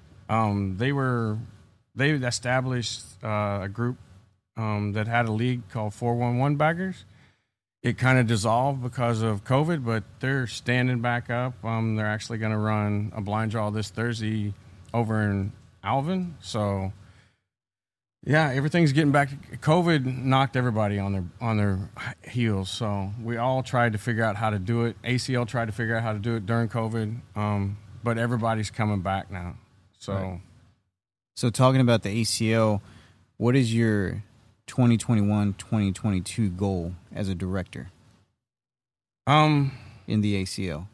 they established a group that had a league called 411 Baggers. It kind of dissolved because of COVID, but they're standing back up. They're actually going to run a blind draw this Thursday over in Alvin. So, yeah, everything's getting back. COVID knocked everybody on their heels. So we all tried to figure out how to do it. ACL tried to figure out how to do it during COVID, but everybody's coming back now. So, right. So talking about the ACL, what is your 2021-2022 goal as a director in the ACL?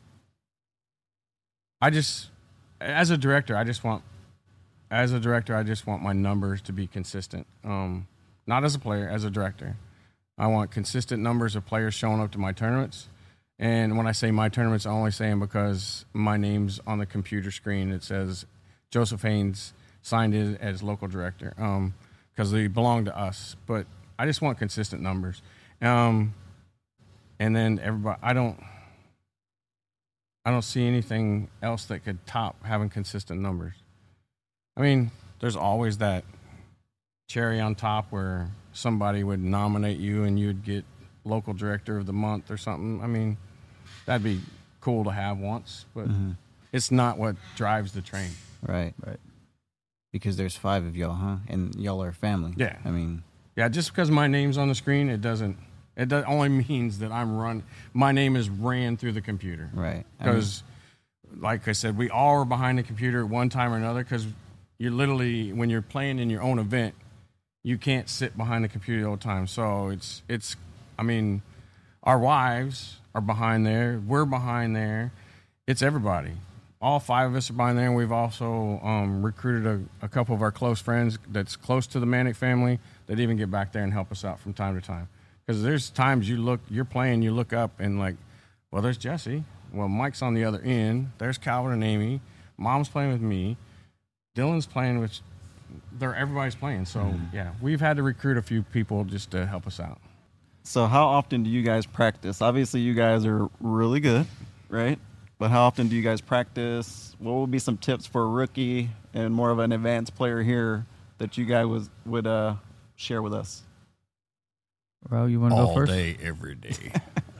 As a director, I just want my numbers to be consistent. Not as a player, as a director. I want consistent numbers of players showing up to my tournaments. And when I say my tournaments, I'm only saying because my name's on the computer screen. It says Joseph Haynes signed in as local director. Because they belong to us, but I just want consistent numbers. And then everybody, I don't see anything else that could top having consistent numbers. I mean, there's always that cherry on top where somebody would nominate you and you'd get local director of the month or something. I mean, that'd be cool to have once, but it's not what drives the train. Right. Because there's 5 of y'all, huh? And y'all are a family. Yeah. I mean, yeah. Just because my name's on the screen, it only means that my name is ran through the computer. Right. Because, like I said, we all are behind the computer at one time or another. Because you're literally, when you're playing in your own event, you can't sit behind the computer all the time. So it's. I mean, our wives are behind there. We're behind there. It's everybody. All 5 of us are behind there, and we've also recruited a couple of our close friends that's close to the Manick family that even get back there and help us out from time to time. Because there's times you're playing, you look up, and like, well, there's Jesse. Well, Mike's on the other end. There's Calvin and Amy. Mom's playing with me. Dylan's playing with. Everybody's playing. So, yeah, we've had to recruit a few people just to help us out. So how often do you guys practice? Obviously, you guys are really good, right? But how often do you guys practice? What would be some tips for a rookie and more of an advanced player here that you guys would share with us? Ro, you want to go first? All day, every day.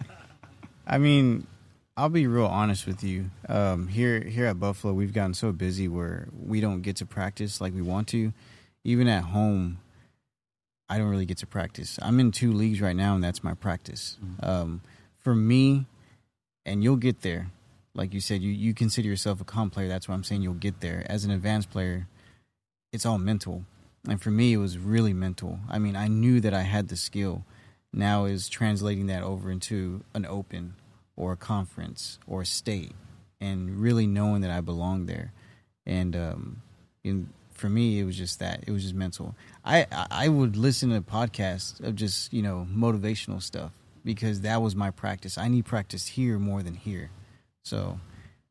I mean, I'll be real honest with you. Here at Buffalo, we've gotten so busy where we don't get to practice like we want to. Even at home, I don't really get to practice. I'm in 2 leagues right now, and that's my practice. For me, and you'll get there. Like you said, you consider yourself a comp player. That's why I'm saying you'll get there. As an advanced player, it's all mental. And for me, it was really mental. I mean, I knew that I had the skill. Now is translating that over into an open or a conference or a state and really knowing that I belong there. And for me, it was just that. It was just mental. I would listen to podcasts of just, motivational stuff because that was my practice. I need practice here more than here. So,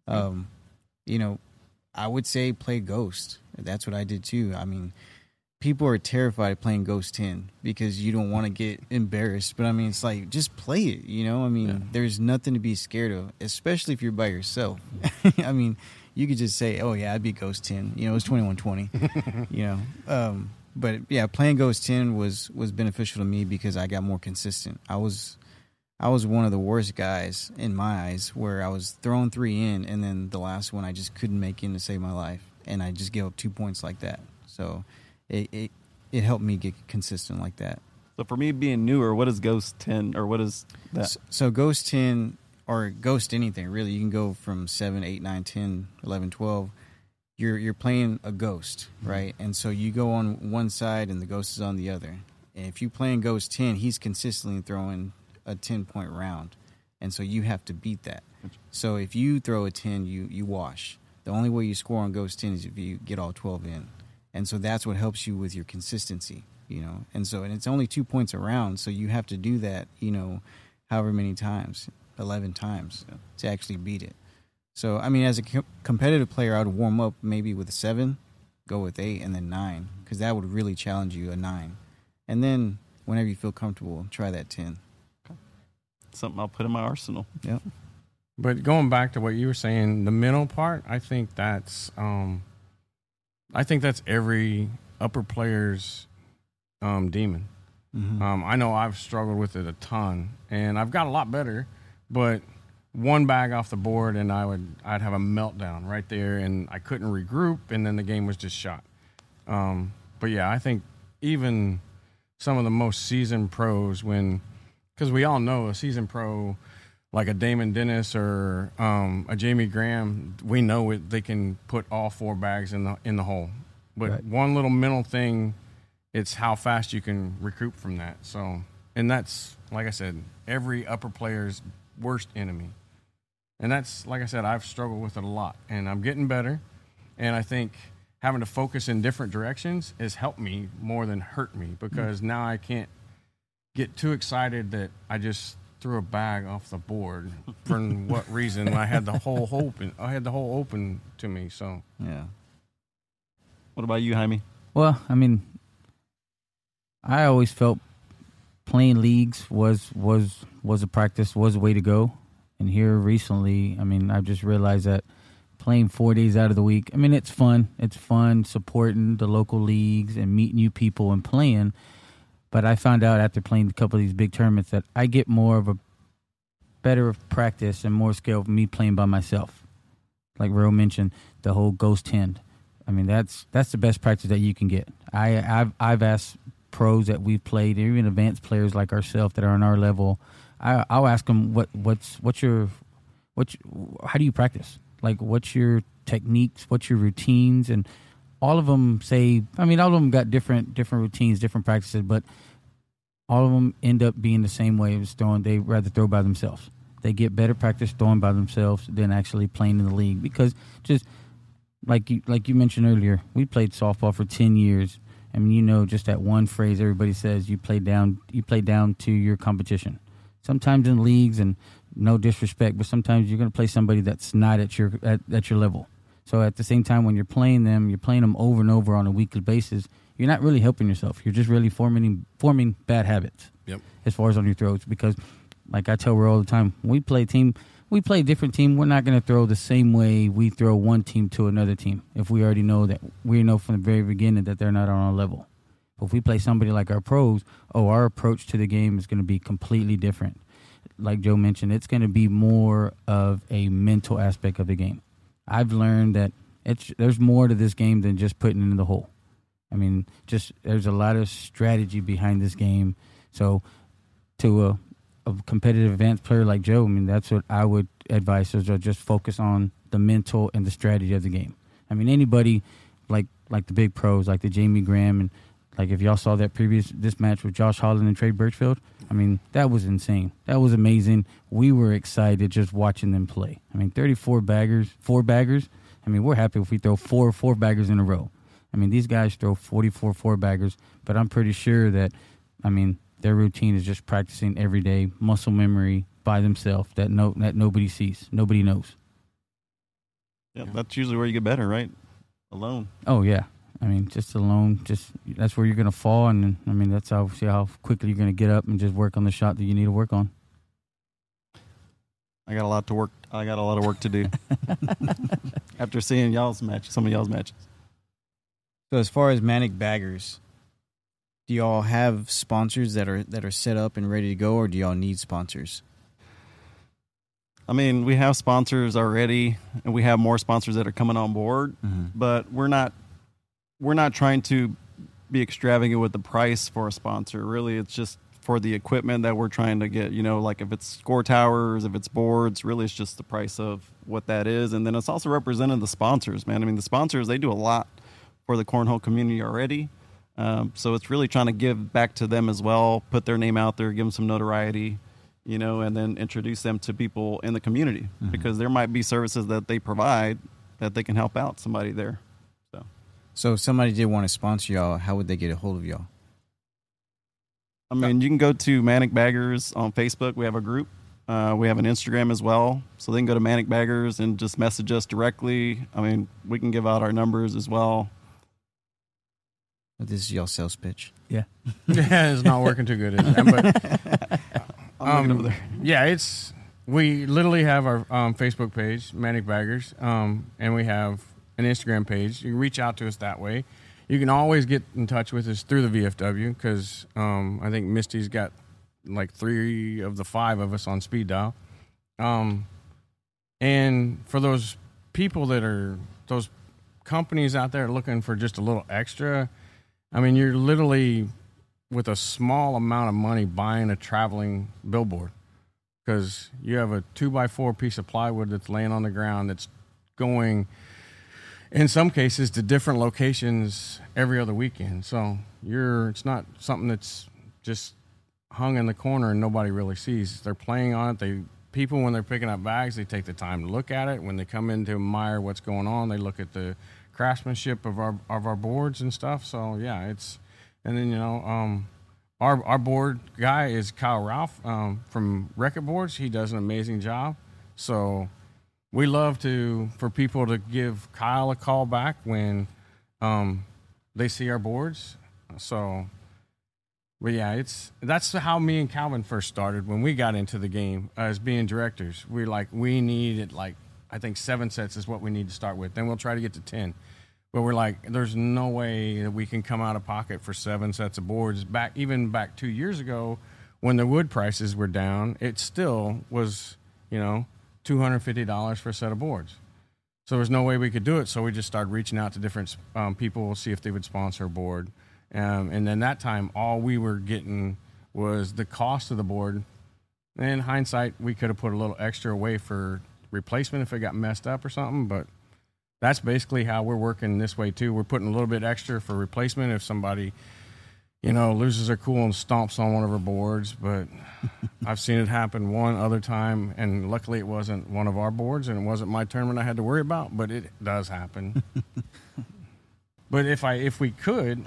I would say play Ghost. That's what I did too. I mean, people are terrified of playing Ghost 10 because you don't want to get embarrassed. But I mean, it's like, just play it, I mean, There's nothing to be scared of, especially if you're by yourself. I mean, you could just say, oh yeah, I'd be Ghost 10. It was 21-20, But yeah, playing Ghost 10 was beneficial to me because I got more consistent. I was I was one of the worst guys in my eyes, where I was throwing 3 in, and then the last one I just couldn't make in to save my life, and I just gave up 2 points like that. So it helped me get consistent like that. So for me being newer, what is Ghost 10, or what is that? So Ghost 10, or Ghost anything, really, you can go from 7, 8, 9, 10, 11, 12. You're playing a ghost, right? And so you go on one side and the ghost is on the other. And if you play in Ghost 10, he's consistently throwing a 10-point round. And so you have to beat that. So if you throw a 10, you wash. The only way you score on Ghost 10 is if you get all 12 in. And so that's what helps you with your consistency, you know. And it's only 2 points a round, so you have to do that, you know, however many times, 11 times to actually beat it. So, I mean, as a competitive player, I would warm up maybe with a 7, go with 8, and then 9, because that would really challenge you, a 9. And then whenever you feel comfortable, try that 10. Something I'll put in my arsenal. Yep. But going back to what you were saying, the mental part, I think that's every upper player's demon. Mm-hmm. I know I've struggled with it a ton, and I've got a lot better. But one bag off the board, and I'd have a meltdown right there, and I couldn't regroup, and then the game was just shot. But yeah, I think even some of the most seasoned pros, because we all know a seasoned pro like a Damon Dennis or a Jamie Graham, we know they can put all 4 bags in the hole. But Right. One little mental thing, it's how fast you can recoup from that. So, and that's, like I said, every upper player's worst enemy. And that's, like I said, I've struggled with it a lot, and I'm getting better. And I think having to focus in different directions has helped me more than hurt me, because now I can't get too excited that I just threw a bag off the board for what reason. I had the whole open to me. So Yeah. What about you, Jaime? Well, I mean, I always felt playing leagues was a practice, was a way to go. And here recently, I mean, I've just realized that playing 4 days out of the week, I mean, it's fun. It's fun supporting the local leagues and meeting new people and playing. But I found out after playing a couple of these big tournaments that I get more of a better practice and more skill from me playing by myself. Like Ro mentioned, the whole Ghost 10. I mean, that's the best practice that you can get. I've asked pros that we've played, even advanced players like ourselves that are on our level. I'll ask them how do you practice? Like, what's your techniques? What's your routines? And all of them say, I mean, all of them got different routines, different practices, but all of them end up being the same way as throwing. They rather throw by themselves. They get better practice throwing by themselves than actually playing in the league, because just like you mentioned earlier, we played softball for 10 years. I mean, you know, just that one phrase everybody says, you play down to your competition. Sometimes in leagues, and no disrespect, but sometimes you're going to play somebody that's not at your level. So at the same time, when you're playing them over and over on a weekly basis. You're not really helping yourself. You're just really forming bad habits. Yep. As far as on your throws, because like I tell her all the time, when we play a different team. We're not going to throw the same way we throw one team to another team if we already know that we know from the very beginning that they're not on our level. But if we play somebody like our pros, our approach to the game is going to be completely different. Like Joe mentioned, it's going to be more of a mental aspect of the game. I've learned that there's more to this game than just putting it in the hole. I mean, there's a lot of strategy behind this game. So to a competitive advanced player like Joe, I mean, that's what I would advise, is to just focus on the mental and the strategy of the game. I mean, anybody like the big pros, like the Jamie Graham, and like if y'all saw this match with Josh Holland and Trey Birchfield, I mean, that was insane. That was amazing. We were excited just watching them play. I mean, 34 baggers, 4 baggers. I mean, we're happy if we throw four baggers in a row. I mean, these guys throw 44 4-baggers, but I'm pretty sure that, I mean, their routine is just practicing every day, muscle memory by themselves that nobody sees, nobody knows. Yeah, that's usually where you get better, right? Alone. Oh, yeah. I mean, just alone, that's where you're going to fall, and I mean, that's how quickly you're going to get up and just work on the shot that you need to work on. I got a lot of work to do after seeing some of y'all's matches. So as far as Manic Baggers, do y'all have sponsors that are set up and ready to go, or do y'all need sponsors? I mean, we have sponsors already, and we have more sponsors that are coming on board. But we're not trying to be extravagant with the price for a sponsor. Really, it's just for the equipment that we're trying to get. You know, like if it's score towers, if it's boards, really it's just the price of what that is. And then it's also representing the sponsors, man. I mean, the sponsors, they do a lot for the cornhole community already. So it's really trying to give back to them as well, put their name out there, give them some notoriety, you know, and then introduce them to people in the community, because there might be services that they provide that they can help out somebody there. So if somebody did want to sponsor y'all, how would they get a hold of y'all? I mean, you can go to Manic Baggers on Facebook. We have a group. We have an Instagram as well. So they can go to Manic Baggers and just message us directly. I mean, we can give out our numbers as well. This is y'all sales pitch. Yeah. Yeah, it's not working too good, is it? But, I'm looking over there. yeah, we literally have our Facebook page, Manic Baggers, and we have an Instagram page. You can reach out to us that way. You can always get in touch with us through the VFW, because I think Misty's got like 3 of the 5 of us on speed dial. And for those people those companies out there looking for just a little extra, I mean, you're literally with a small amount of money buying a traveling billboard, because you have a 2x4 piece of plywood that's laying on the ground that's going, in some cases, to different locations every other weekend. So it's not something that's just hung in the corner and nobody really sees. They're playing on it. People, when they're picking up bags, they take the time to look at it. When they come in to admire what's going on, they look at the craftsmanship of our boards and stuff. So yeah, and then, you know, our board guy is Kyle Ralph from Wreck-It Boards. He does an amazing job. So we love for people to give Kyle a call back when they see our boards. So, but yeah, that's how me and Calvin first started when we got into the game as being directors. We needed I think 7 sets is what we need to start with. Then we'll try to get to 10. But we're like, there's no way that we can come out of pocket for 7 sets of boards. Even back 2 years ago, when the wood prices were down, it still was, you know, $250 for a set of boards. So there was no way we could do it. So we just started reaching out to different people, see if they would sponsor a board. And then that time, all we were getting was the cost of the board. And in hindsight, we could have put a little extra away for replacement if it got messed up or something. But that's basically how we're working this way too. We're putting a little bit extra for replacement if somebody, you know, loses their cool and stomps on one of our boards. But I've seen it happen one other time, and luckily it wasn't one of our boards, and it wasn't my tournament I had to worry about, but it does happen. But if we could,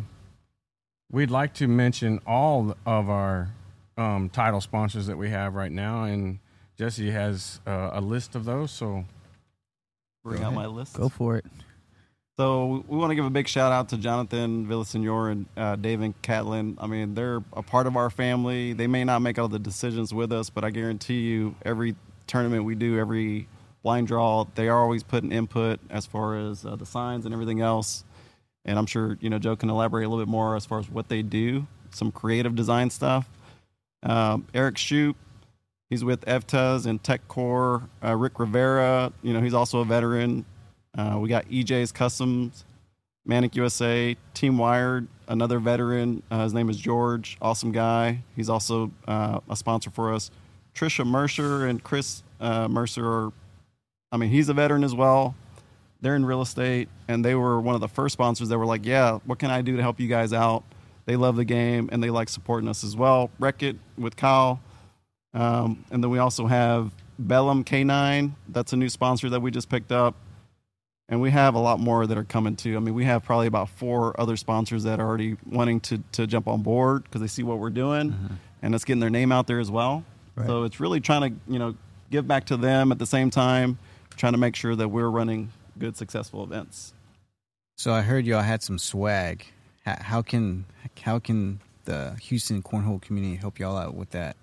we'd like to mention all of our title sponsors that we have right now, and Jesse has a list of those, so Bring out my list. Go for it. So we want to give a big shout out to Jonathan Villasenor and Dave Catlin. I mean, they're a part of our family. They may not make all the decisions with us, but I guarantee you every tournament we do, every blind draw, they are always putting input as far as the signs and everything else. And I'm sure, you know, Joe can elaborate a little bit more as far as what they do, some creative design stuff. Eric Shoup, he's with EVTAS and TechCore. Rick Rivera, you know, he's also a veteran. We got EJ's Customs, Manic USA, Team Wired, another veteran. His name is George, awesome guy. He's also a sponsor for us. Trisha Mercer and Chris Mercer he's a veteran as well. They're in real estate, and they were one of the first sponsors that were like, yeah, what can I do to help you guys out? They love the game, and they like supporting us as well. Wreck-It with Kyle. And then we also have Bellum K9. That's a new sponsor that we just picked up. And we have a lot more that are coming too. I mean, we have probably about 4 other sponsors that are already wanting to jump on board because they see what we're doing, and it's getting their name out there as well. Right. So it's really trying to, you know, give back to them at the same time, trying to make sure that we're running good, successful events. So I heard y'all had some swag. How can the Houston Cornhole community help y'all out with that?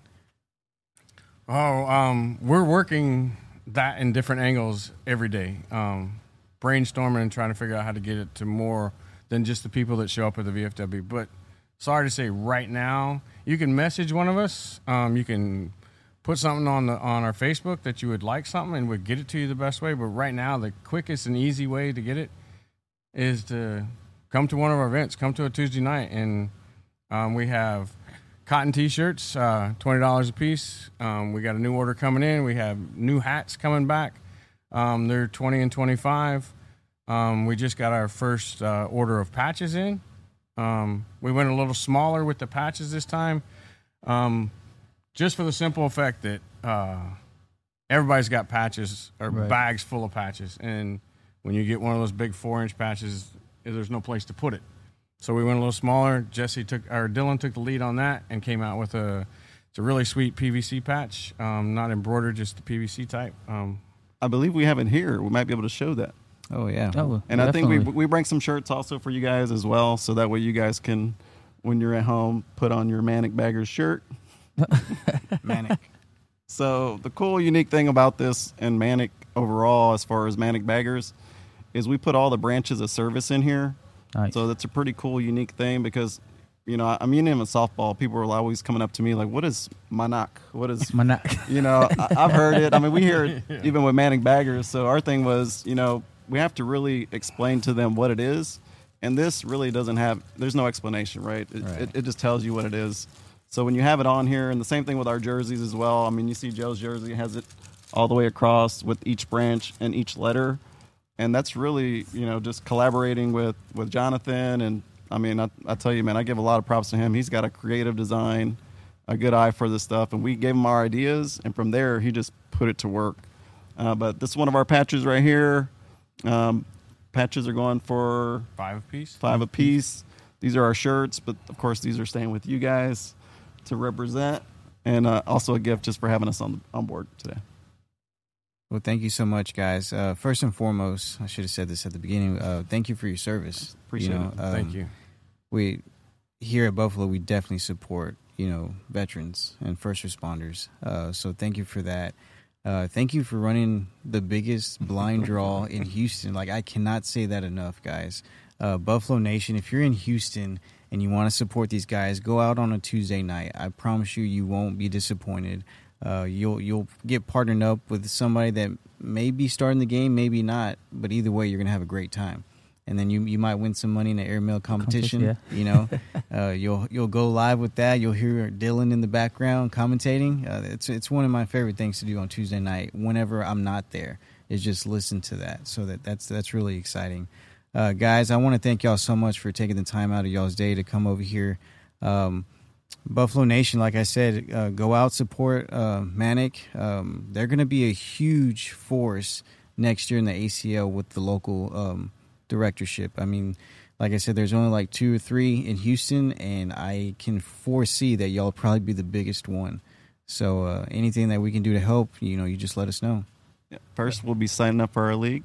We're working that in different angles every day. Brainstorming and trying to figure out how to get it to more than just the people that show up at the VFW. But sorry to say, right now, you can message one of us. You can put something on our Facebook that you would like something, and we'd get it to you the best way. But right now, the quickest and easy way to get it is to come to one of our events. Come to a Tuesday night, and we have cotton T-shirts, $20 a piece. We got a new order coming in. We have new hats coming back. They're $20 and $25. We just got our first order of patches in. We went a little smaller with the patches this time, just for the simple effect that everybody's got patches or bags full of patches. And when you get one of those big 4-inch patches, there's no place to put it. So we went a little smaller. Dylan took the lead on that and came out with it's a really sweet PVC patch, not embroidered, just the PVC type. I believe we have it here. We might be able to show that. Oh, yeah. Oh, and definitely. I think we bring some shirts also for you guys as well, so that way you guys can, when you're at home, put on your Manic Baggers shirt. Manic. So the cool, unique thing about this and Manic overall, as far as Manic Baggers, is we put all the branches of service in here. Nice. So that's a pretty cool, unique thing because, you know, I'm in softball. People are always coming up to me like, what is Manak? What is Manak? You know, I've heard it. I mean, we hear it even with Manic Baggers. So our thing was, you know, we have to really explain to them what it is. And this really doesn't have, there's no explanation, right? It just tells you what it is. So when you have it on here, and the same thing with our jerseys as well. I mean, you see Joe's jersey has it all the way across with each branch and each letter. And that's really, you know, just collaborating with Jonathan. And, I mean, I tell you, man, I give a lot of props to him. He's got a creative design, a good eye for this stuff. And we gave him our ideas, and from there, he just put it to work. But this is one of our patches right here. Patches are going for $5 a piece. These are our shirts, but, of course, these are staying with you guys to represent. And also a gift just for having us on board today. Well, thank you so much, guys. First and foremost, I should have said this at the beginning. Thank you for your service. Appreciate it. Thank you. We here at Buffalo, we definitely support, you know, veterans and first responders. So thank you for that. Thank you for running the biggest blind draw in Houston. Like, I cannot say that enough, guys. Buffalo Nation, if you're in Houston and you want to support these guys, go out on a Tuesday night. I promise you won't be disappointed. You'll get partnered up with somebody that may be starting the game, maybe not, but either way, you're gonna have a great time. And then you might win some money in the airmail competition. Yeah. You know, you'll go live with that. You'll hear Dylan in the background commentating. It's one of my favorite things to do on Tuesday night. Whenever I'm not there, is just listen to that. So that's really exciting, guys. I want to thank y'all so much for taking the time out of y'all's day to come over here. Buffalo Nation, like I said, go out, support Manic. They're going to be a huge force next year in the ACL with the local directorship. I mean, like I said, there's only like 2 or 3 in Houston, and I can foresee that y'all will probably be the biggest one. So anything that we can do to help, you know, you just let us know. Yeah. First, we'll be signing up for our league.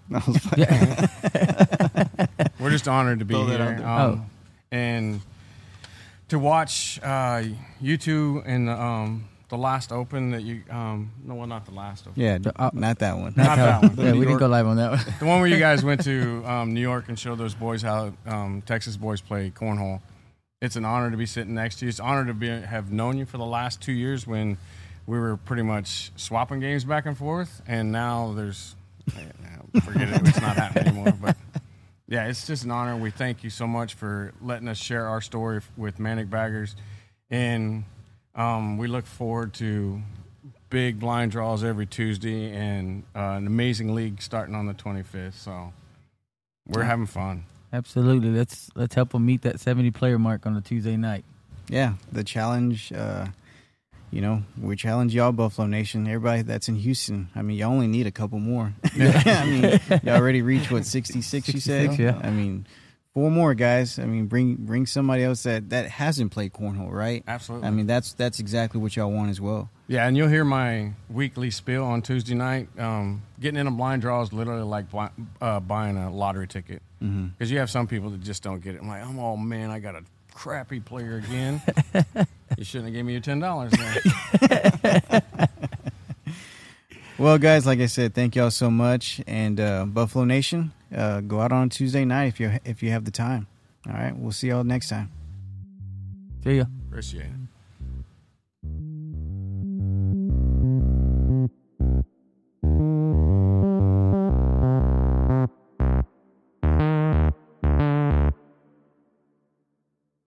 We're just honored to be here. And to watch you two in the last Open that you not the last Open. Yeah, not that one. Not that one. Yeah, we didn't go live on that one. The one where you guys went to New York and showed those boys how Texas boys play cornhole. It's an honor to be sitting next to you. It's an honor to have known you for the last 2 years when we were pretty much swapping games back and forth, and now forget it. It's not happening anymore. But yeah, it's just an honor. We thank you so much for letting us share our story with Manic Baggers, and we look forward to big blind draws every Tuesday and an amazing league starting on the 25th. So we're having fun. Absolutely. Let's help them meet that 70-player mark on a Tuesday night. Yeah, the challenge. You know, we challenge y'all, Buffalo Nation. Everybody that's in Houston. I mean, y'all only need a couple more. I mean, you already reached 66. You said. Yeah. I mean, 4 more guys. I mean, bring somebody else that hasn't played cornhole, right? Absolutely. I mean, that's exactly what y'all want as well. Yeah, and you'll hear my weekly spiel on Tuesday night. Getting in a blind draw is literally like buying a lottery ticket. Because you have some people that just don't get it. I'm like, oh, man, I got a crappy player again. You shouldn't have given me your $10 then. Well, guys, like I said, thank y'all so much. And Buffalo Nation, go out on Tuesday night if you have the time. All right, we'll see y'all next time. See ya. Appreciate it.